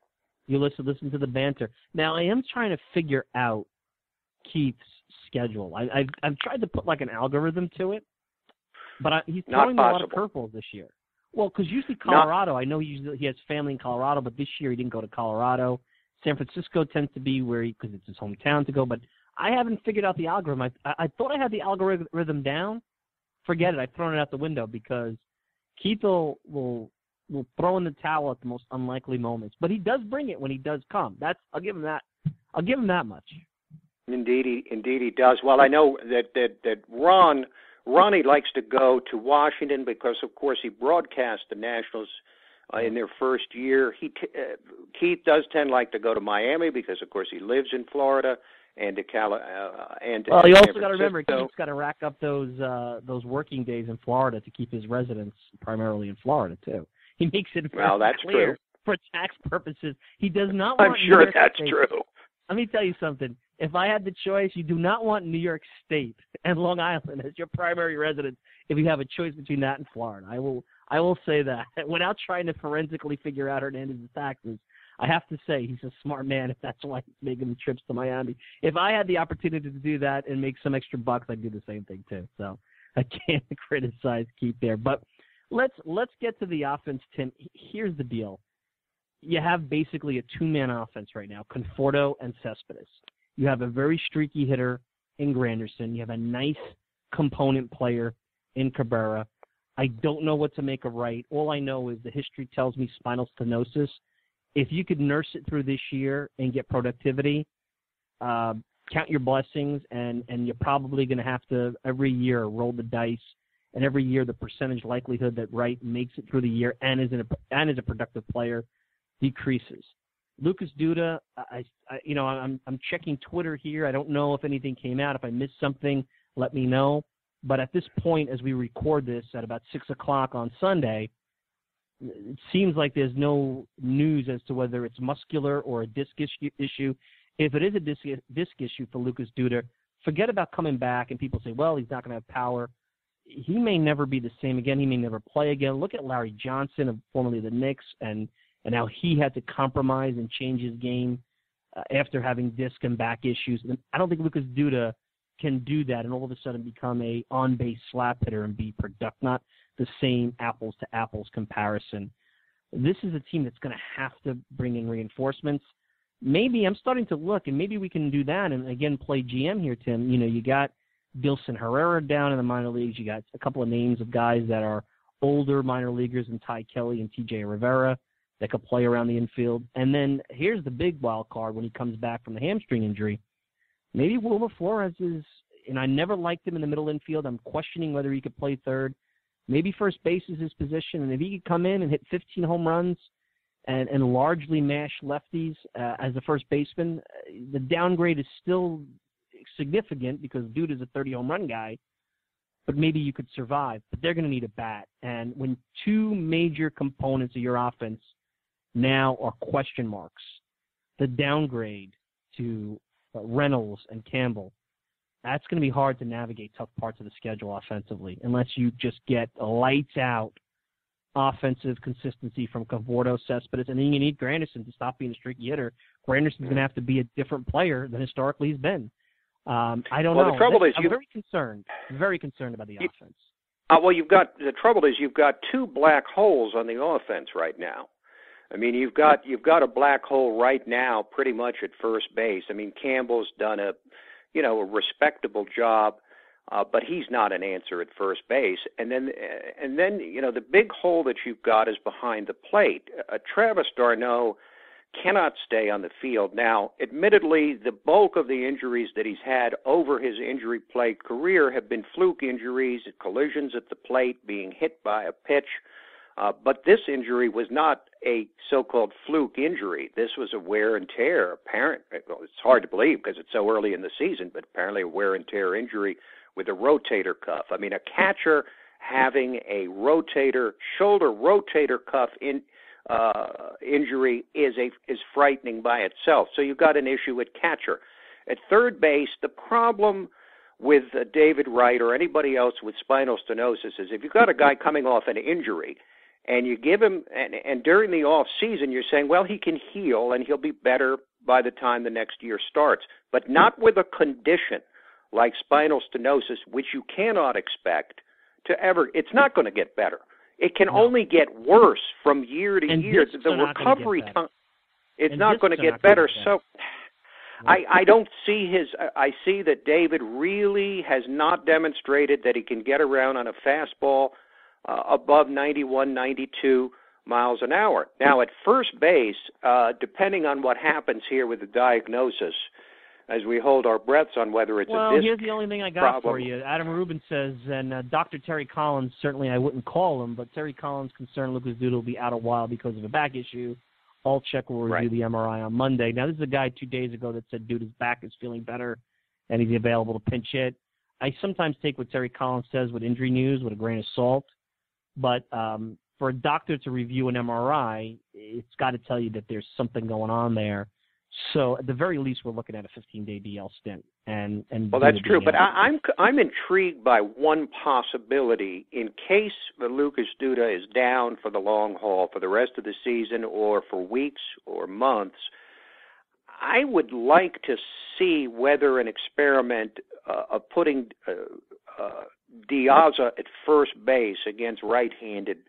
You listen listen to the banter. Now, I am trying to figure out Keith's schedule. I, I've, I've tried to put like an algorithm to it, but I, he's throwing a lot of curveballs this year. Well, because usually Colorado, Not, I know he, usually, he has family in Colorado, but this year he didn't go to Colorado. San Francisco tends to be where he, because it's his hometown to go, but I haven't figured out the algorithm. I, I, I thought I had the algorithm down. Forget it. I've thrown it out the window because Keith will, will will throw in the towel at the most unlikely moments, but he does bring it when he does come. That's I'll give him that. I'll give him that much. Indeed, he indeed he does. Well, I know that that that Ron Ronnie likes to go to Washington because, of course, he broadcast the Nationals uh, in their first year. He t- uh, Keith does tend like to go to Miami because, of course, he lives in Florida and to Cali- uh, and to well, you also got to remember Keith's got to rack up those uh, those working days in Florida to keep his residence primarily in Florida too. He makes it very well, that's clear true. For tax purposes. He does not want I'm sure New York that's State. true. Let me tell you something. If I had the choice, you do not want New York State and Long Island as your primary residence if you have a choice between that and Florida. I will I will say that. Without trying to forensically figure out Hernandez's taxes, I have to say he's a smart man if that's why he's making the trips to Miami. If I had the opportunity to do that and make some extra bucks, I'd do the same thing too. So I can't criticize Keith there. But let's let's get to the offense, Tim. Here's the deal. You have basically a two-man offense right now, Conforto and Cespedes. You have a very streaky hitter in Granderson. You have a nice component player in Cabrera. I don't know what to make of Wright. All I know is the history tells me spinal stenosis. If you could nurse it through this year and get productivity, uh, count your blessings, and, and you're probably going to have to every year roll the dice, and every year the percentage likelihood that Wright makes it through the year and is, in a, and is a productive player decreases. Lucas Duda, I, I, you know, I'm I'm checking Twitter here. I don't know if anything came out. If I missed something, let me know. But at this point, as we record this at about six o'clock on Sunday, it seems like there's no news as to whether it's muscular or a disc issue. If it is a disc, disc issue for Lucas Duda, forget about coming back and people say, well, he's not going to have power. He may never be the same again. He may never play again. Look at Larry Johnson, of formerly the Knicks, and and how he had to compromise and change his game uh, after having disc and back issues. And I don't think Lucas Duda can do that and all of a sudden become a on-base slap hitter and be productive, not the same apples-to-apples comparison. This is a team that's going to have to bring in reinforcements. Maybe I'm starting to look, and maybe we can do that and, again, play G M here, Tim. You know, you got Dilson Herrera down in the minor leagues. You got a couple of names of guys that are older minor leaguers in Ty Kelly and T J Rivera that could play around the infield. And then here's the big wild card when he comes back from the hamstring injury. Maybe Wilmer Flores is, and I never liked him in the middle infield. I'm questioning whether he could play third. Maybe first base is his position. And if he could come in and hit fifteen home runs and, and largely mash lefties uh, as a first baseman, the downgrade is still significant because dude is a thirty home run guy, but maybe you could survive. But they're going to need a bat. And when two major components of your offense now are question marks, the downgrade to uh, Reynolds and Campbell, that's going to be hard to navigate tough parts of the schedule offensively unless you just get lights out offensive consistency from Conforto, Cespedes, and then you need Granderson to stop being a streaky hitter. Granderson's going to have to be a different player than historically he's been. Um, I don't well, know. The trouble this, is I'm you, very concerned, very concerned about the you, offense. Uh, well, you've got the trouble is you've got two black holes on the offense right now. I mean, you've got you've got a black hole right now, pretty much at first base. I mean, Campbell's done a, you know, a respectable job, uh, but he's not an answer at first base. And then, and then, you know, the big hole that you've got is behind the plate. Uh, Travis d'Arnaud cannot stay on the field. Now, admittedly, the bulk of the injuries that he's had over his injury-plagued career have been fluke injuries, collisions at the plate, being hit by a pitch. Uh, but this injury was not a so-called fluke injury. This was a wear and tear. Apparent, well, it's hard to believe because it's so early in the season, but apparently a wear and tear injury with a rotator cuff. I mean, a catcher having a rotator, shoulder rotator cuff in, uh, injury is a is frightening by itself. So you've got an issue at catcher. At third base, the problem with uh, David Wright or anybody else with spinal stenosis is if you've got a guy coming off an injury and you give him, and, and during the off season, you're saying, well, he can heal and he'll be better by the time the next year starts, but not with a condition like spinal stenosis, which you cannot expect to ever. It's not going to get better. It can no. only get worse from year to and year. The recovery time, it's and not going to get better. So I, I don't see his, I see that David really has not demonstrated that he can get around on a fastball uh, above ninety-one, ninety-two miles an hour. Now, at first base, uh, depending on what happens here with the diagnosis, as we hold our breaths on whether it's well, a disc here's the only thing I got problem. for you. Adam Rubin says, and uh, Doctor Terry Collins, certainly I wouldn't call him, but Terry Collins concerned Lucas Duda will be out a while because of a back issue. Allcheck will review right. the M R I on Monday. Now, this is a guy two days ago that said Duda's back is feeling better and he's available to pinch hit. I sometimes take what Terry Collins says with injury news with a grain of salt, but um, for a doctor to review an M R I, it's got to tell you that there's something going on there. So at the very least, we're looking at a fifteen-day D L stint. And, and well, that's true. But I, I'm I'm intrigued by one possibility in case Lucas Duda is down for the long haul for the rest of the season or for weeks or months. I would like to see whether an experiment uh, of putting uh, uh, Diaza at first base against right-handed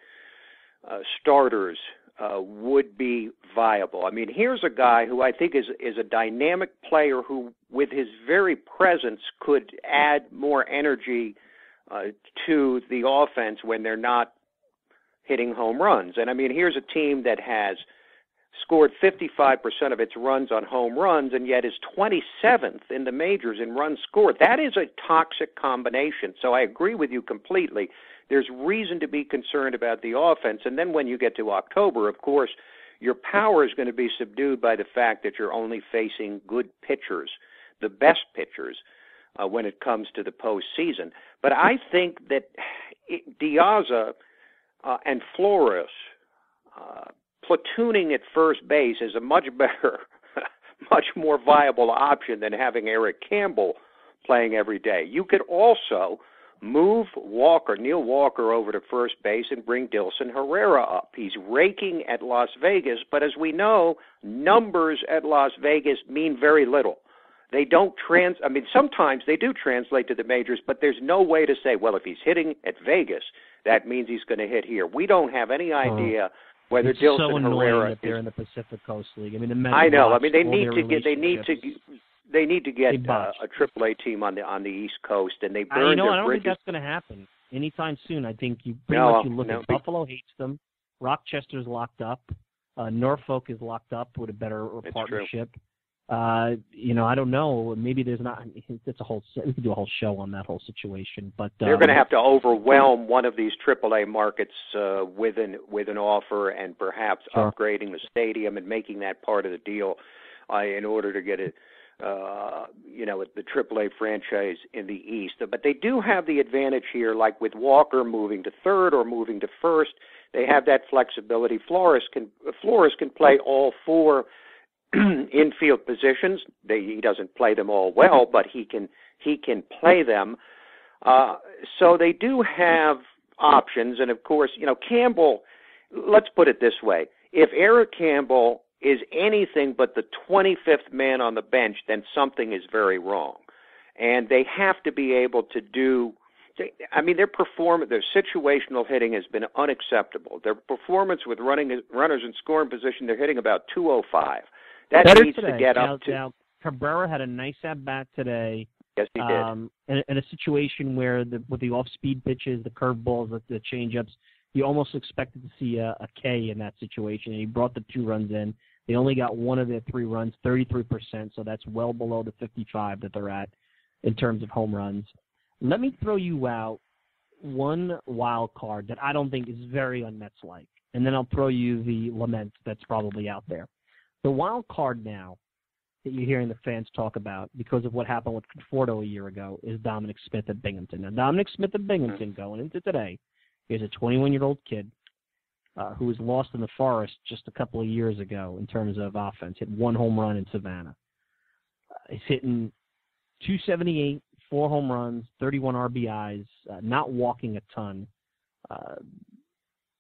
uh, starters Uh, would be viable. I mean, here's a guy who I think is is a dynamic player who, with his very presence, could add more energy uh, to the offense when they're not hitting home runs. And, I mean, here's a team that has scored fifty-five percent of its runs on home runs and yet is twenty-seventh in the majors in runs scored. That is a toxic combination. So I agree with you completely. There's reason to be concerned about the offense. And then when you get to October, of course, your power is going to be subdued by the fact that you're only facing good pitchers, the best pitchers, uh, when it comes to the postseason. But I think that it, Diaza uh, and Flores uh, platooning at first base is a much better, much more viable option than having Eric Campbell playing every day. You could also move Walker, Neil Walker, over to first base and bring Dilson Herrera up. He's raking at Las Vegas, but as we know, numbers at Las Vegas mean very little. They don't trans. I mean, sometimes they do translate to the majors, but there's no way to say, well, if he's hitting at Vegas, that means he's going to hit here. We don't have any idea uh, whether it's Dilson so Herrera that they're is, in the Pacific Coast League. I mean, the Mets I know. I lost mean, they all need their to get. They need to. They need to get uh, a triple A team on the on the East Coast, and they burned I, you know, their I don't bridges. think that's going to happen anytime soon. I think you pretty no, much you look no. at Buffalo hates them, Rochester's locked up, uh, Norfolk is locked up with a better it's partnership. Uh, you know, I don't know. Maybe there's not. It's a whole. We could do a whole show on that whole situation. But they're um, going to have to overwhelm one of these triple A markets uh, with an with an offer, and perhaps sure. upgrading the stadium and making that part of the deal uh, in order to get it. Uh, you know, the triple A franchise in the East. But they do have the advantage here, like with Walker moving to third or moving to first. They have that flexibility. Flores can Flores can play all four infield positions. They, he doesn't play them all well, but he can he can play them. Uh, so they do have options. And, of course, you know, Campbell, let's put it this way. If Eric Campbell is anything but the twenty-fifth man on the bench, then something is very wrong. And they have to be able to do, I mean, their performance, their situational hitting has been unacceptable. Their performance with running runners in scoring position, they're hitting about two oh five. That Better needs today. to get now, up to. Now, Cabrera had a nice at-bat today. Yes, he did. Um, in, in a situation where the, with the off-speed pitches, the curveballs, the, the change-ups, you almost expected to see a, a K in that situation, and he brought the two runs in. They only got one of their three runs, thirty-three percent, so that's well below the fifty-five that they're at in terms of home runs. Let me throw you out one wild card that I don't think is very un-Mets-like, and then I'll throw you the lament that's probably out there. The wild card now that you're hearing the fans talk about because of what happened with Conforto a year ago is Dominic Smith at Binghamton. Now, Dominic Smith at Binghamton going into today is a twenty-one-year-old kid uh, who was lost in the forest just a couple of years ago in terms of offense. Hit one home run in Savannah. Uh, he's hitting two seventy-eight, four home runs, thirty-one R B Is, uh, not walking a ton. Uh,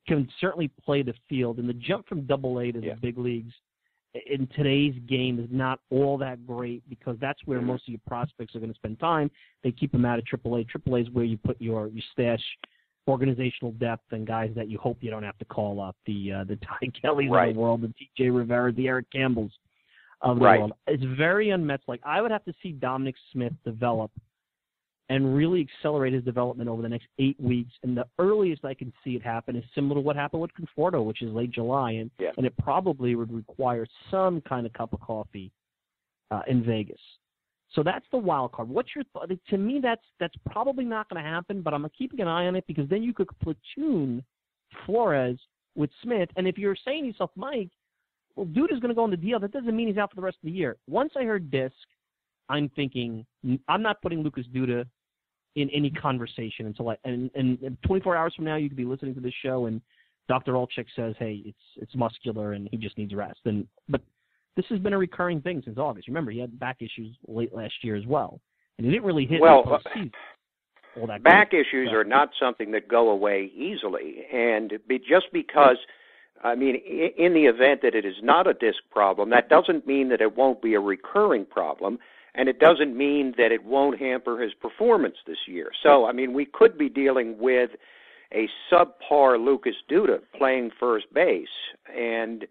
can certainly play the field. And the jump from Double A to yeah. the big leagues in today's game is not all that great because that's where mm-hmm. most of your prospects are going to spend time. They keep them out of Triple A. Triple A is where you put your, your stash organizational depth and guys that you hope you don't have to call up, the uh, the Ty Kellys right. of the world, the T J Rivera, the Eric Campbells of the right. world. It's very un-Mets-like. I would have to see Dominic Smith develop and really accelerate his development over the next eight weeks. And the earliest I can see it happen is similar to what happened with Conforto, which is late July, and, yeah. and it probably would require some kind of cup of coffee uh, in Vegas. So that's the wild card. What's your thought? To me, that's that's probably not going to happen, but I'm keeping an eye on it because then you could platoon Flores with Smith. And if you're saying to yourself, Mike, well, Duda's going to go on the D L, that doesn't mean he's out for the rest of the year. Once I heard disc, I'm thinking I'm not putting Lucas Duda in any conversation until I and, and twenty-four hours from now you could be listening to this show and Doctor Olczyk says, hey, it's it's muscular and he just needs rest. And but this has been a recurring thing since August. Remember, he had back issues late last year as well, and he didn't really hit well. the postseason. All that back great. issues yeah. are not something that go away easily, and be, just because. I mean, in the event that it is not a disc problem, that doesn't mean that it won't be a recurring problem, and it doesn't mean that it won't hamper his performance this year. So, I mean, we could be dealing with a subpar Lucas Duda playing first base, and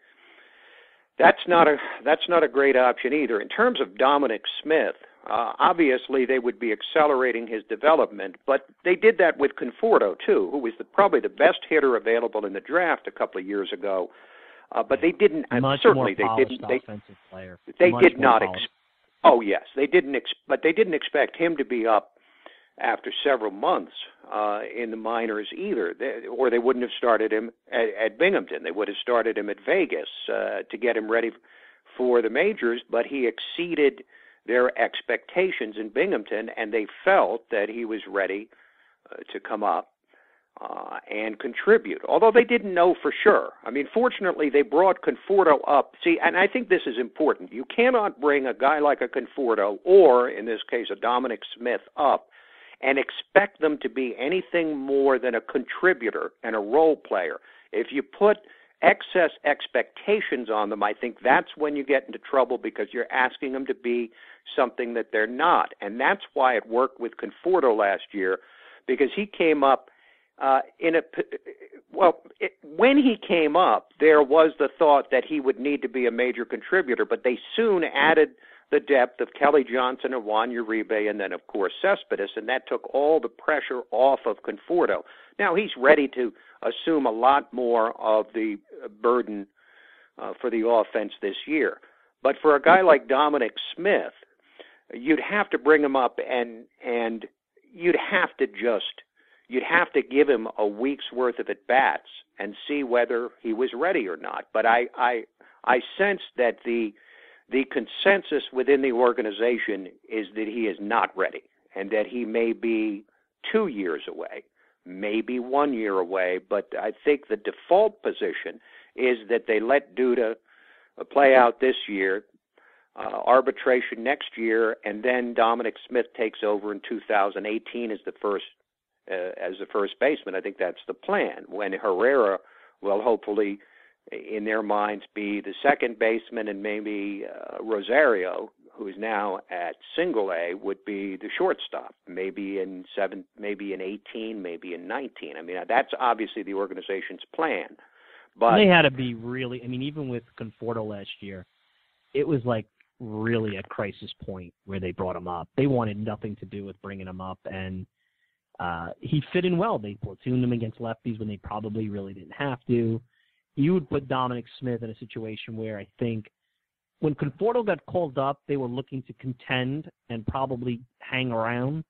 that's not a that's not a great option either. In terms of Dominic Smith, uh, obviously they would be accelerating his development, but they did that with Conforto too, who was the, probably the best hitter available in the draft a couple of years ago. Uh, but they didn't Much certainly more they didn't they, offensive player. they Much did not. Ex- oh yes, they didn't. Ex- but they didn't expect him to be up after several months uh, in the minors either, they, or they wouldn't have started him at, at Binghamton. They would have started him at Vegas uh, to get him ready for the majors, but he exceeded their expectations in Binghamton, and they felt that he was ready uh, to come up uh, and contribute, although they didn't know for sure. I mean, fortunately, they brought Conforto up. See, and I think this is important. You cannot bring a guy like a Conforto, or in this case, a Dominic Smith, up and expect them to be anything more than a contributor and a role player. If you put excess expectations on them, I think that's when you get into trouble because you're asking them to be something that they're not. And that's why it worked with Conforto last year, because he came up uh, in a – well, it, when he came up, there was the thought that he would need to be a major contributor, but they soon added the depth of Kelly Johnson and Juan Uribe and then, of course, Cespedes, and that took all the pressure off of Conforto. Now he's ready to assume a lot more of the burden uh, for the offense this year. But for a guy like Dominic Smith, you'd have to bring him up and and you'd have to just you'd have to give him a week's worth of at bats and see whether he was ready or not. But I I I sense that the the consensus within the organization is that he is not ready and that he may be two years away, maybe one year away. But I think the default position is that they let Duda play out this year, uh, arbitration next year, and then Dominic Smith takes over in two thousand eighteen as the first uh, as the first baseman. I think that's the plan. When Herrera will hopefully, in their minds, be the second baseman, and maybe uh, Rosario, who is now at Single A, would be the shortstop. Maybe in seven, maybe in eighteen, maybe in nineteen. I mean, that's obviously the organization's plan. But they had to be really. I mean, even with Conforto last year, it was like really a crisis point where they brought him up. They wanted nothing to do with bringing him up, and uh, he fit in well. They platooned him against lefties when they probably really didn't have to. You would put Dominic Smith in a situation where I think when Conforto got called up, they were looking to contend and probably hang around.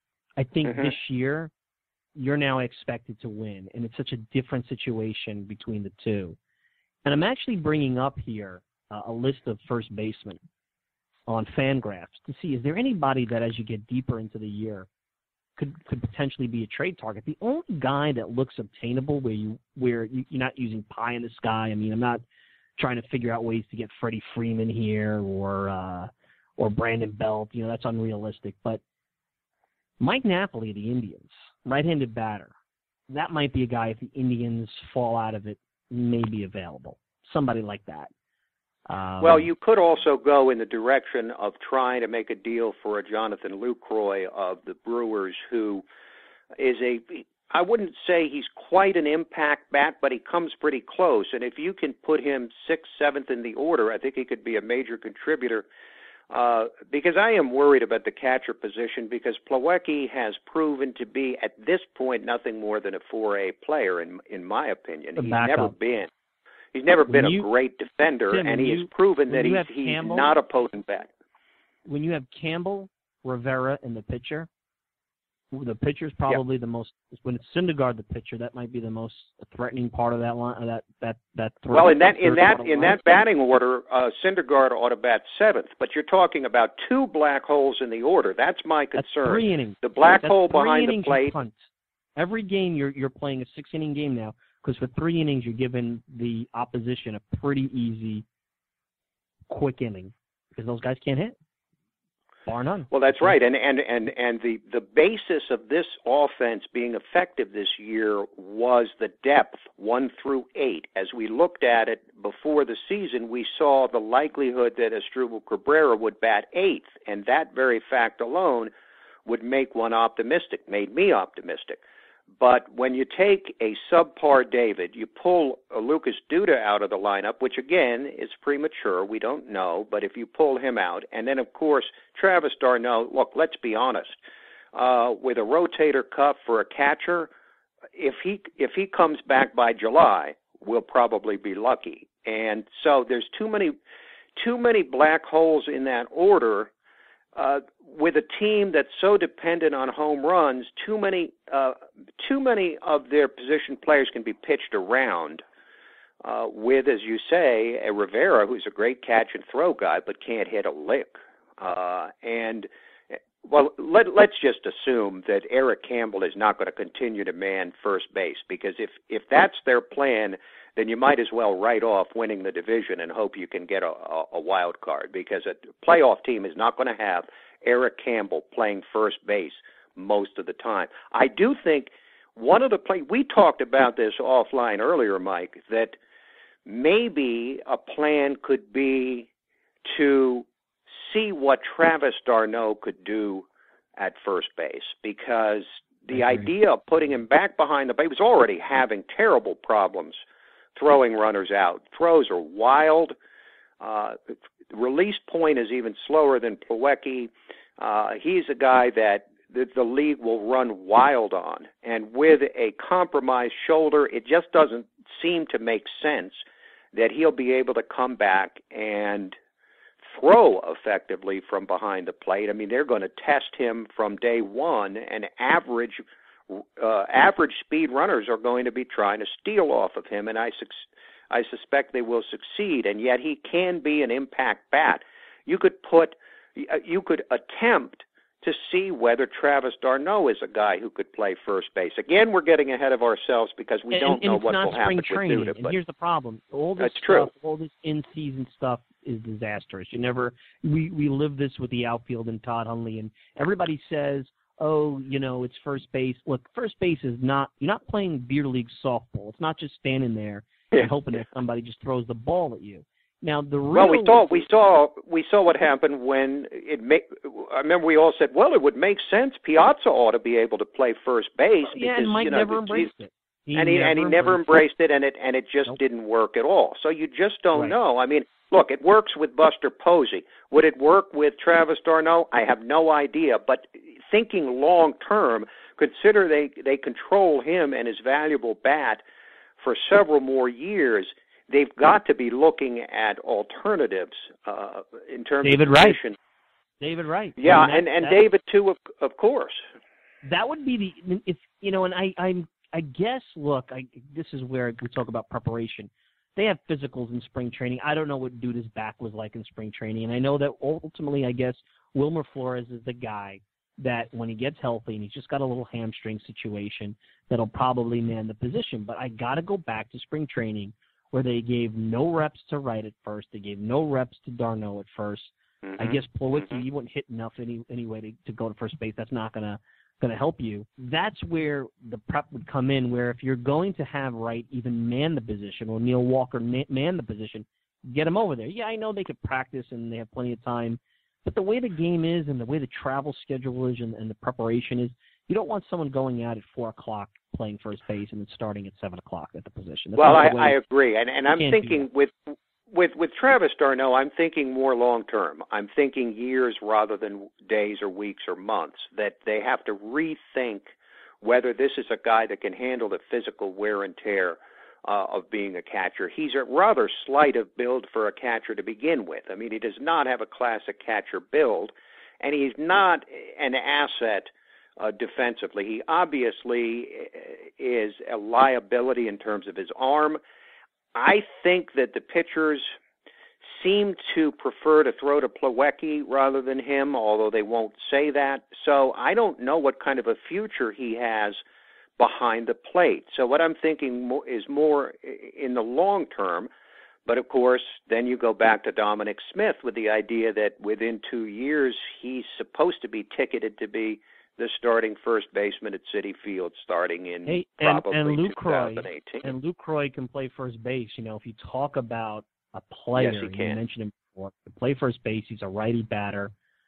I think mm-hmm. this year, you're now expected to win, and it's such a different situation between the two. And I'm actually bringing up here uh, a list of first basemen on Fangraphs to see, is there anybody that as you get deeper into the year could could potentially be a trade target? The only guy that looks obtainable where, you, where you, you're not using pie in the sky, I mean, I'm not trying to figure out ways to get Freddie Freeman here or uh, or Brandon Belt. You know, that's unrealistic. But Mike Napoli of the Indians, right-handed batter, that might be a guy if the Indians fall out of it, may be available. Somebody like that. Um, well, you could also go in the direction of trying to make a deal for a Jonathan Lucroy of the Brewers, who is a, I wouldn't say he's quite an impact bat, but he comes pretty close. And if you can put him sixth, seventh in the order, I think he could be a major contributor. Uh, because I am worried about the catcher position, because Plawecki has proven to be, at this point, nothing more than a four A player, in in my opinion. He's never been. He's never been you, a great defender, Tim, and he you, has proven that he's, he's Campbell, not a potent bat. When you have Campbell, Rivera, and the pitcher, the pitcher is probably yep. the most. When it's Syndergaard, the pitcher, that might be the most threatening part of that line. That that that. Well, in that in that in that batting order, uh, Syndergaard ought to bat seventh. But you're talking about two black holes in the order. That's my concern. That's three innings. The black That's hole behind the plate. Every game you're you're playing a six inning game now, because for three innings you're giving the opposition a pretty easy, quick inning, because those guys can't hit. Bar none. Well, that's right, and and and and the the basis of this offense being effective this year was the depth, one through eight. As we looked at it before the season, we saw the likelihood that Asdrubal Cabrera would bat eighth, and that very fact alone would make one optimistic, made me optimistic. But when you take a subpar David, you pull a Lucas Duda out of the lineup, which again is premature, we don't know, but if you pull him out, and then of course Travis d'Arnaud, look, let's be honest, uh, with a rotator cuff for a catcher, if he if he comes back by July, we'll probably be lucky. And so there's too many too many black holes in that order. Uh, with a team that's so dependent on home runs, too many uh, too many of their position players can be pitched around uh, with, as you say, a Rivera who's a great catch and throw guy but can't hit a lick. Uh, and, well, let, let's just assume that Eric Campbell is not going to continue to man first base, because if, if that's their plan, then you might as well write off winning the division and hope you can get a, a, a wild card, because a playoff team is not going to have Eric Campbell playing first base most of the time. I do think one of the play we talked about this offline earlier, Mike, that maybe a plan could be to see what Travis d'Arnaud could do at first base, because the idea of putting him back behind the base, he was already having terrible problems throwing runners out. Throws are wild. Uh, release point is even slower than Plawecki. Uh, he's a guy that the, the league will run wild on. And with a compromised shoulder, it just doesn't seem to make sense that he'll be able to come back and throw effectively from behind the plate. I mean, they're going to test him from day one, and average uh, average speed runners are going to be trying to steal off of him, and I su- I suspect they will succeed. And yet he can be an impact bat. You could put, you could attempt to see whether Travis d'Arnaud is a guy who could play first base. Again, we're getting ahead of ourselves because we and, don't and know it's what not will happen with training. Duda. And here's the problem: all this that's stuff, true. all this in-season stuff is disastrous. You never, we we live this with the outfield and Todd Hundley, and everybody says, oh, you know, it's first base. Look, first base is not, you're not playing beer league softball. It's not just standing there yeah. and hoping that somebody just throws the ball at you. Now the real well, we saw we saw we saw what happened when it make. I remember we all said, well, it would make sense. Piazza ought to be able to play first base. Yeah, because, and Mike you know, never embraced it. He and he never and he never embraced it, and it and it just nope. didn't work at all. So you just don't right. know. I mean, look, it works with Buster Posey. Would it work with Travis d'Arnaud? I have no idea. But thinking long term, consider they they control him and his valuable bat for several more years. They've got to be looking at alternatives uh, in terms David of Wright. position. David Wright. Yeah, I mean, and, and that, David too, of, of course. That would be the if you know, and I I'm I guess look, I this is where we talk about preparation. They have physicals in spring training. I don't know what Duda's back was like in spring training, and I know that ultimately, I guess Wilmer Flores is the guy that when he gets healthy and he's just got a little hamstring situation, that'll probably man the position. But I got to go back to spring training, where they gave no reps to Wright at first. They gave no reps to d'Arnaud at first. Mm-hmm. I guess Plawecki, mm-hmm. he wouldn't hit enough any, anyway to, to go to first base. That's not going to going to help you. That's where the prep would come in, where if you're going to have Wright even man the position or Neil Walker man the position, get him over there. Yeah, I know they could practice and they have plenty of time, but the way the game is and the way the travel schedule is and, and the preparation is, you don't want someone going out at four o'clock playing first base and then starting at seven o'clock at the position. That's well, I, I agree, and, and I'm thinking with with with Travis d'Arnaud, I'm thinking more long term. I'm thinking years rather than days or weeks or months. That they have to rethink whether this is a guy that can handle the physical wear and tear uh, of being a catcher. He's a rather slight of build for a catcher to begin with. I mean, he does not have a classic catcher build, and he's not an asset Uh, defensively. He obviously is a liability in terms of his arm. I think that the pitchers seem to prefer to throw to Plawecki rather than him, although they won't say that. So I don't know what kind of a future he has behind the plate. So what I'm thinking mo- is more in the long term. But, of course, then you go back to Dominic Smith with the idea that within two years he's supposed to be ticketed to be the starting first baseman at Citi Field starting in hey, and, probably and Lucroy, twenty eighteen. And Lucroy can play first base. You know, if you talk about a player, yes, he can. you mentioned him before, to play first base, he's a righty batter.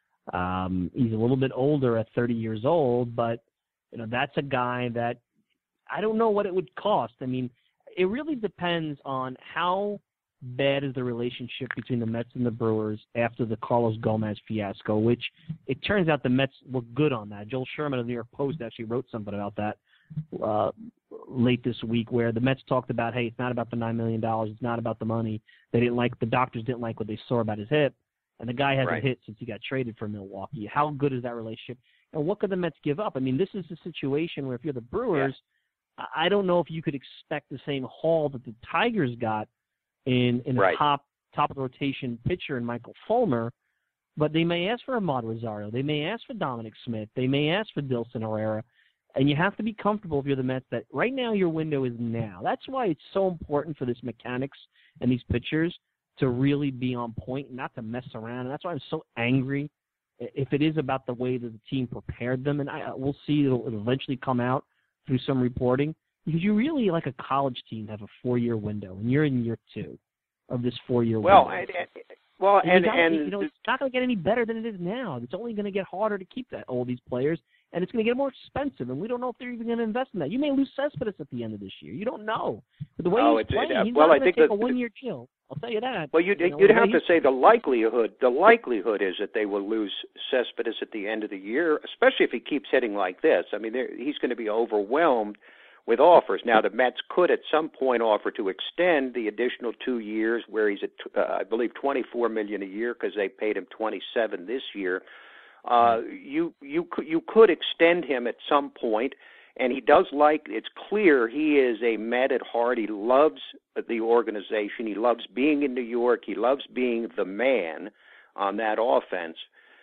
Um, he's a little bit older at thirty years old, but, you know, that's a guy that I don't know what it would cost. I mean, it really depends on how bad is the relationship between the Mets and the Brewers after the Carlos Gomez fiasco, which it turns out the Mets look good on that. Joel Sherman of the New York Post actually wrote something about that uh, late this week, where the Mets talked about, hey, it's not about the nine million dollars, it's not about the money. They didn't like, the doctors didn't like what they saw about his hip, and the guy hasn't right. hit since he got traded from Milwaukee. How good is that relationship? And what could the Mets give up? I mean, this is a situation where if you're the Brewers, yeah. I don't know if you could expect the same haul that the Tigers got in, in right. a top top of the rotation pitcher in Michael Fulmer, but they may ask for Ahmad Rosario. They may ask for Dominic Smith. They may ask for Dilson Herrera. And you have to be comfortable if you're the Mets that right now your window is now. That's why it's so important for this mechanics and these pitchers to really be on point and not to mess around. And that's why I'm so angry if it is about the way that the team prepared them. And I, we'll see it'll, it'll eventually come out through some reporting. Because you really, like a college team, have a four-year window, and you're in year two of this four-year well, window. And, and, well, and, and, gotta, and you know, it's not going to get any better than it is now. It's only going to get harder to keep that all these players, and it's going to get more expensive, and we don't know if they're even going to invest in that. You may lose Cespedes at the end of this year. You don't know. But the way oh, he's playing, it, uh, he's well, not I going to think take that, a one-year deal. I'll tell you that. Well, you'd, you know, you'd have to he's, say the likelihood, the likelihood is that they will lose Cespedes at the end of the year, especially if he keeps hitting like this. I mean, he's going to be overwhelmed with offers. Now, the Mets could at some point offer to extend the additional two years where he's at, uh, I believe, twenty-four million dollars a year because they paid him twenty-seven this year. Uh, you you could you could extend him at some point, and he does like. It's clear he is a Met at heart. He loves the organization. He loves being in New York. He loves being the man on that offense.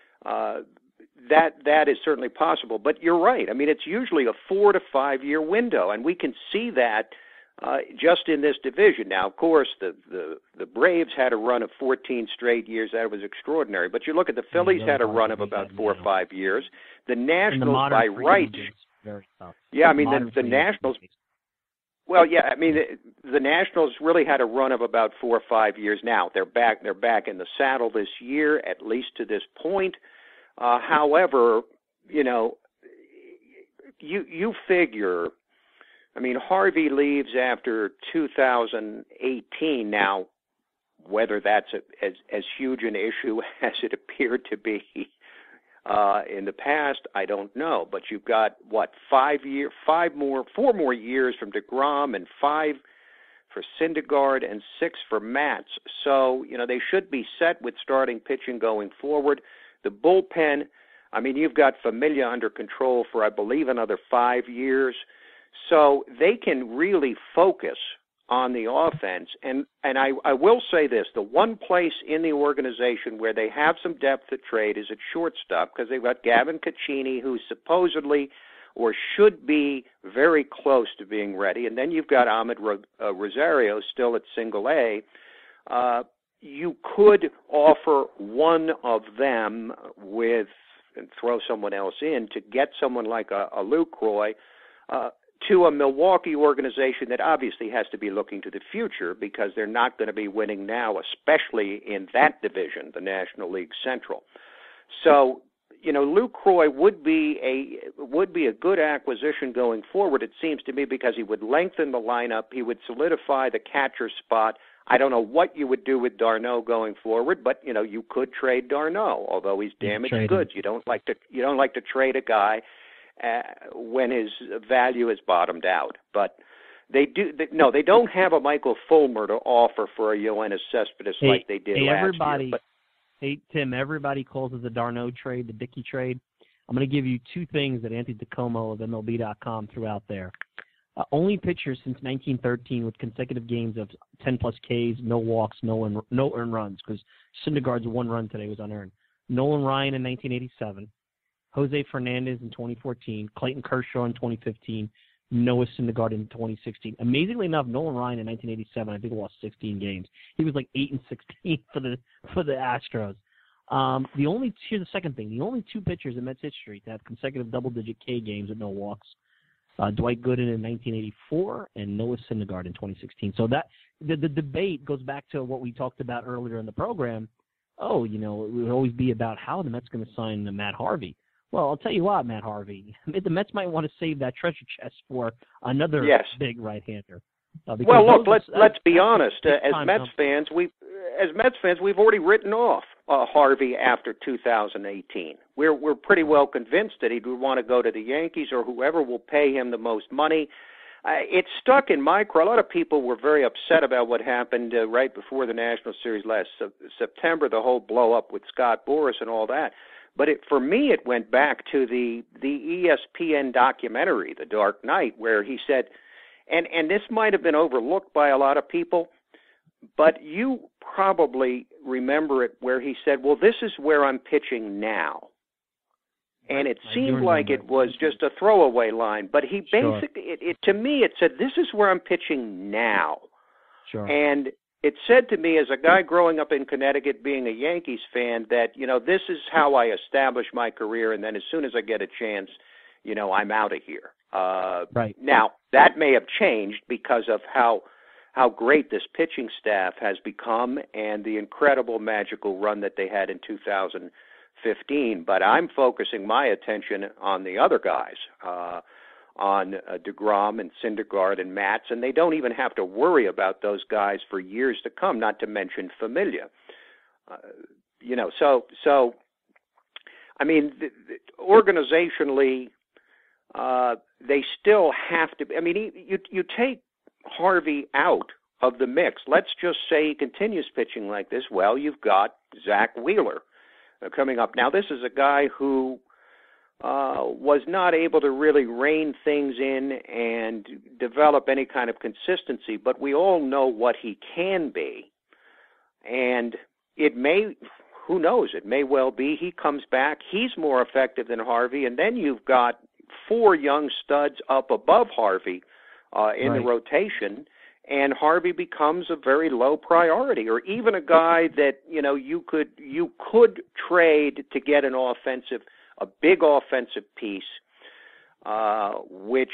Uh, That that is certainly possible, but you're right. I mean, it's usually a four to five year window, and we can see that uh, just in this division. Now, of course, the, the the Braves had a run of fourteen straight years. That was extraordinary. But you look at the Phillies had a run of about four or five years. The Nationals, by rights, very tough. yeah, I mean the, the Nationals. Well, yeah, I mean the, the Nationals really had a run of about four or five years. Now they're back. They're back in the saddle this year, at least to this point. Uh, however, you know, you you figure, I mean, Harvey leaves after two thousand eighteen. Now, whether that's a, as as huge an issue as it appeared to be uh, in the past, I don't know. But you've got what five year, five more, four more years from DeGrom, and five for Syndergaard, and six for Matz. So you know they should be set with starting pitching going forward. The bullpen, I mean, you've got Familia under control for, I believe, another five years. So they can really focus on the offense. And and I, I will say this, the one place in the organization where they have some depth at trade is at shortstop, because they've got Gavin Caccini, who supposedly or should be very close to being ready. And then you've got Ahmed Rosario still at single A. Uh, You could offer one of them with and throw someone else in to get someone like a, a Lucroy uh, to a Milwaukee organization that obviously has to be looking to the future because they're not going to be winning now, especially in that division, the National League Central. So, you know, Lucroy would be a would be a good acquisition going forward, it seems to me, because he would lengthen the lineup, he would solidify the catcher spot. I don't know what you would do with d'Arnaud going forward, but you know, you could trade d'Arnaud, although he's damaged goods. You don't like to you don't like to trade a guy uh, when his value is bottomed out. But they do they, no, they don't have a Michael Fulmer to offer for a Yoenis Cespedes hey, like they did hey, last everybody, year. But Hey, Tim, everybody calls it the d'Arnaud trade, the Dickey trade. I'm going to give you two things that Anthony DiComo of M L B dot com threw out there. Uh, only pitcher since nineteen thirteen with consecutive games of ten-plus Ks, no walks, no, un- no earned runs, because Syndergaard's one run today was unearned. Nolan Ryan in nineteen eighty-seven, Jose Fernandez in twenty fourteen, Clayton Kershaw in twenty fifteen, Noah Syndergaard in twenty sixteen. Amazingly enough, Nolan Ryan in nineteen eighty-seven, I think, lost sixteen games. He was like eight and sixteen for the for the Astros. Um, the only here's the second thing: the only two pitchers in Mets history to have consecutive double-digit K games with no walks, uh, Dwight Gooden in nineteen eighty-four and Noah Syndergaard in twenty sixteen. So that the, the debate goes back to what we talked about earlier in the program. Oh, you know, it would always be about how the Mets going to sign Matt Harvey. Well, I'll tell you what, Matt Harvey, the Mets might want to save that treasure chest for another yes. big right-hander. Uh, well, look, those, let's uh, let's be honest. Uh, as Mets number. fans, we as Mets fans, we've already written off uh, Harvey after two thousand eighteen. We're we're pretty well convinced that he'd want to go to the Yankees or whoever will pay him the most money. Uh, it stuck in my craw. A lot of people were very upset about what happened uh, right before the National Series last uh, September, the whole blow-up with Scott Boras and all that. But it, for me, it went back to the, the E S P N documentary, The Dark Knight, where he said, and, and this might have been overlooked by a lot of people, but you probably remember it, where he said, well, this is where I'm pitching now. And it seemed like it was just a throwaway line, but he basically, sure. it, it, to me, it said, this is where I'm pitching now. Sure. And it said to me, as a guy growing up in Connecticut, being a Yankees fan, that, you know, this is how I establish my career, and then as soon as I get a chance, you know, I'm out of here. Uh, right. Now, that may have changed because of how how great this pitching staff has become and the incredible magical run that they had in two thousand fifteen, but I'm focusing my attention on the other guys, uh, on uh, DeGrom and Syndergaard and Matz, and they don't even have to worry about those guys for years to come, not to mention Familia. Uh, you know, so, so I mean, th- th- organizationally, uh, they still have to, I mean, you, you take Harvey out of the mix. Let's just say he continues pitching like this. Well, you've got Zach Wheeler coming up. Now, this is a guy who uh, was not able to really rein things in and develop any kind of consistency, but we all know what he can be. And it may, who knows, it may well be he comes back, he's more effective than Harvey, and then you've got four young studs up above Harvey uh, in right. the rotation, and Harvey becomes a very low priority, or even a guy that, you know, you could you could trade to get an offensive, a big offensive piece, uh, which,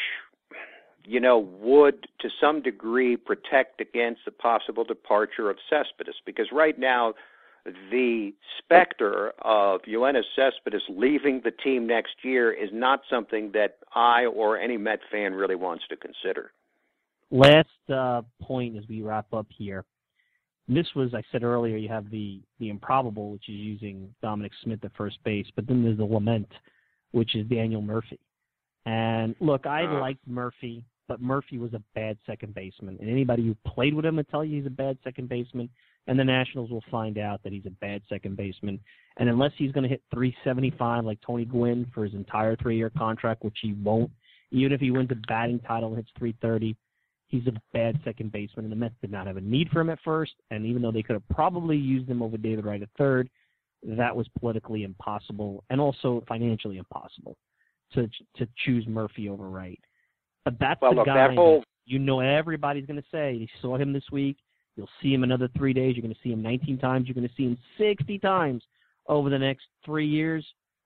you know, would to some degree protect against the possible departure of Cespedes, because right now the specter of Yoenis Cespedes leaving the team next year is not something that I or any Met fan really wants to consider. Last uh, point as we wrap up here. This was, I said earlier, you have the, the improbable, which is using Dominic Smith at first base, but then there's the lament, which is Daniel Murphy. And look, I uh. liked Murphy, but Murphy was a bad second baseman. And anybody who played with him will tell you he's a bad second baseman. And the Nationals will find out that he's a bad second baseman. And unless he's going to hit three seventy-five like Tony Gwynn for his entire three-year contract, which he won't, even if he wins a batting title and hits three thirty, he's a bad second baseman, and the Mets did not have a need for him at first, and even though they could have probably used him over David Wright at third, that was politically impossible and also financially impossible to to choose Murphy over Wright. But that's well, the look, guy that whole... that you know everybody's going to say. You saw him this week. You'll see him another three days. You're going to see him nineteen times. You're going to see him sixty times over the next three years.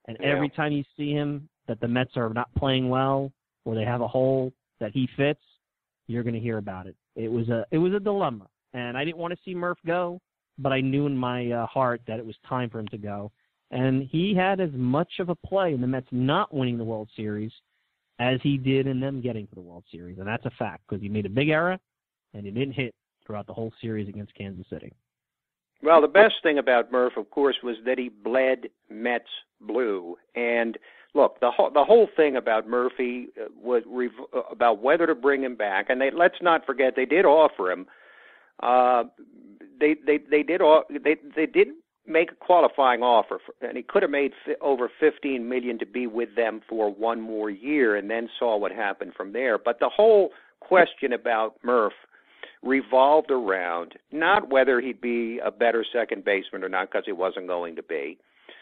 And yeah. every time you see him that the Mets are not playing well or they have a hole that he fits, you're going to hear about it. It was a it was a dilemma, and I didn't want to see Murph go, but I knew in my uh, heart that it was time for him to go. And he had as much of a play in the Mets not winning the World Series as he did in them getting to the World Series, and that's a fact because he made a big error and he didn't hit throughout the whole series against Kansas City. Well, the best thing about Murph, of course, was that he bled Mets blue. And look, the whole the whole thing about Murphy was rev- about whether to bring him back. And they, let's not forget, they did offer him. Uh, they they they did they they did make a qualifying offer, for, and he could have made fi- over fifteen million dollars to be with them for one more year, and then saw what happened from there. But the whole question about Murph revolved around not whether he'd be a better second baseman or not, because he wasn't going to be,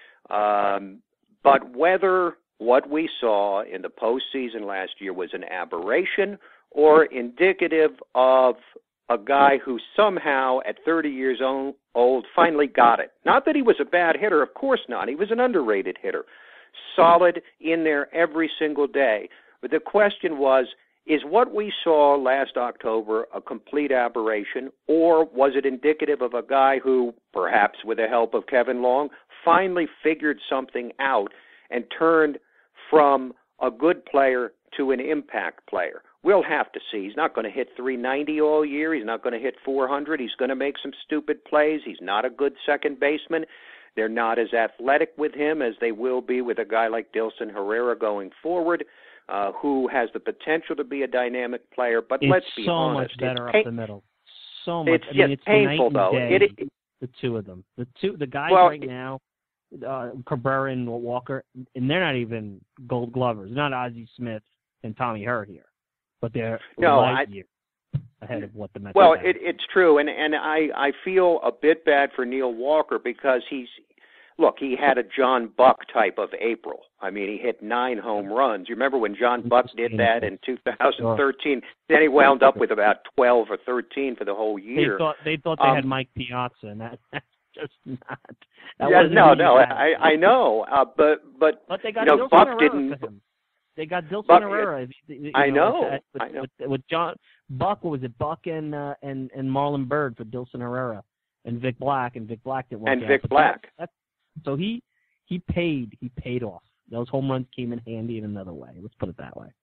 um, but whether what we saw in the postseason last year was an aberration or indicative of a guy who somehow at thirty years old finally got it. Not that he was a bad hitter, of course not. He was an underrated hitter, solid in there every single day. But the question was, is what we saw last October a complete aberration, or was it indicative of a guy who, perhaps with the help of Kevin Long, finally figured something out and turned from a good player to an impact player? We'll have to see. He's not going to hit three ninety all year. He's not going to hit four hundred. He's going to make some stupid plays. He's not a good second baseman. They're not as athletic with him as they will be with a guy like Dilson Herrera going forward. Uh, who has the potential to be a dynamic player, but it's let's be so honest. Much better it's up the middle. So much. It's, I mean, it's it's painful, night though. and day, it, it, the two of them. The two, the guys well, right now, uh, Cabrera and Walker, and they're not even Gold Glovers. They're not Ozzie Smith and Tommy Hurt here, but they're no, light I, years ahead of what the Mets. Well, have. it, it's true, and and I I feel a bit bad for Neil Walker because he's. Look, he had a John Buck type of April. I mean, he hit nine home runs. You remember when John Buck did that in two thousand thirteen? Then he wound up with about twelve or thirteen for the whole year. They thought they thought they um, had Mike Piazza, and that, that's just not. That yeah, wasn't no, no, bad. I I know, uh, but but but they got you know, Dilson Buck Herrera didn't. for him. They got Dilson Buck, Herrera. You I know, know, with, I know. With, with John Buck, what was it? Buck and uh, and and Marlon Byrd for Dilson Herrera, and Vic Black, and Vic Black didn't work and out. Vic But Black. That, so he. He paid. He paid off. Those home runs came in handy in another way. Let's put it that way.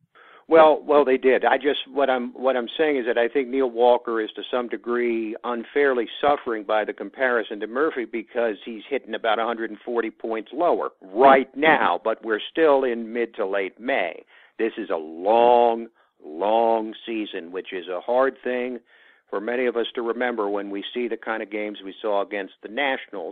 Well, well, they did. I just what I'm what I'm saying is that I think Neil Walker is to some degree unfairly suffering by the comparison to Murphy because he's hitting about one hundred forty points lower right now, but we're still in mid to late May. This is a long, long season, which is a hard thing for many of us to remember when we see the kind of games we saw against the Nationals.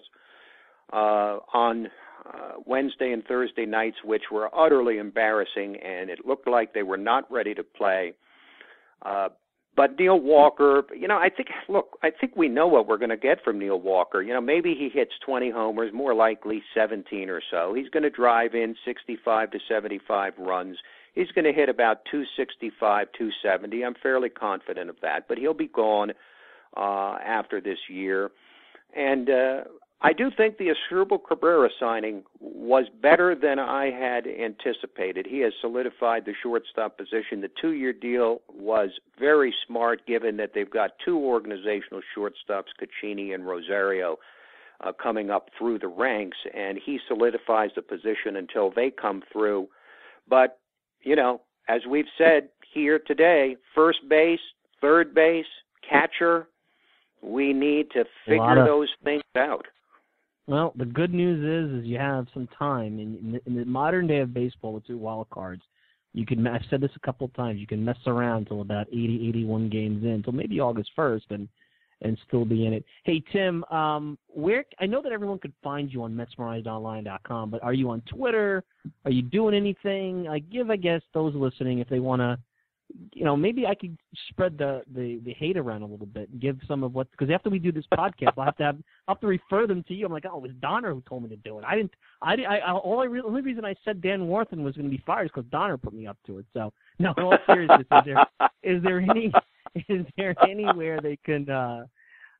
Uh, on uh, Wednesday and Thursday nights, which were utterly embarrassing, and it looked like they were not ready to play. Uh, but Neil Walker, you know, I think, look, I think we know what we're going to get from Neil Walker. You know, maybe he hits twenty homers, more likely seventeen or so. He's going to drive in sixty-five to seventy-five runs. He's going to hit about two sixty-five, two seventy. I'm fairly confident of that, but he'll be gone uh, after this year. And, uh, I do think the Asdrubal Cabrera signing was better than I had anticipated. He has solidified the shortstop position. The two-year deal was very smart given that they've got two organizational shortstops, Caccini and Rosario, uh, coming up through the ranks, and he solidifies the position until they come through. But, you know, as we've said here today, first base, third base, catcher, we need to figure of- those things out. Well, the good news is, is you have some time. In, in, the, in the modern day of baseball with two wild cards, you can. I've said this a couple of times. You can mess around until about eighty, eighty-one games in, until maybe August first, and and still be in it. Hey, Tim, um, where I know that everyone could find you on Metsmerized Online dot com, but are you on Twitter? Are you doing anything? I give, I guess, those listening if they want to. You know, maybe I could spread the, the, the hate around a little bit and give some of what, because after we do this podcast, I'll have to have, I'll have to refer them to you. I'm like, oh, it was Donner who told me to do it. I didn't, I, I, I all I, the only reason I said Dan Warthen was going to be fired is because Donner put me up to it. So, no, in all seriousness, is there, is there any, is there anywhere they can, uh,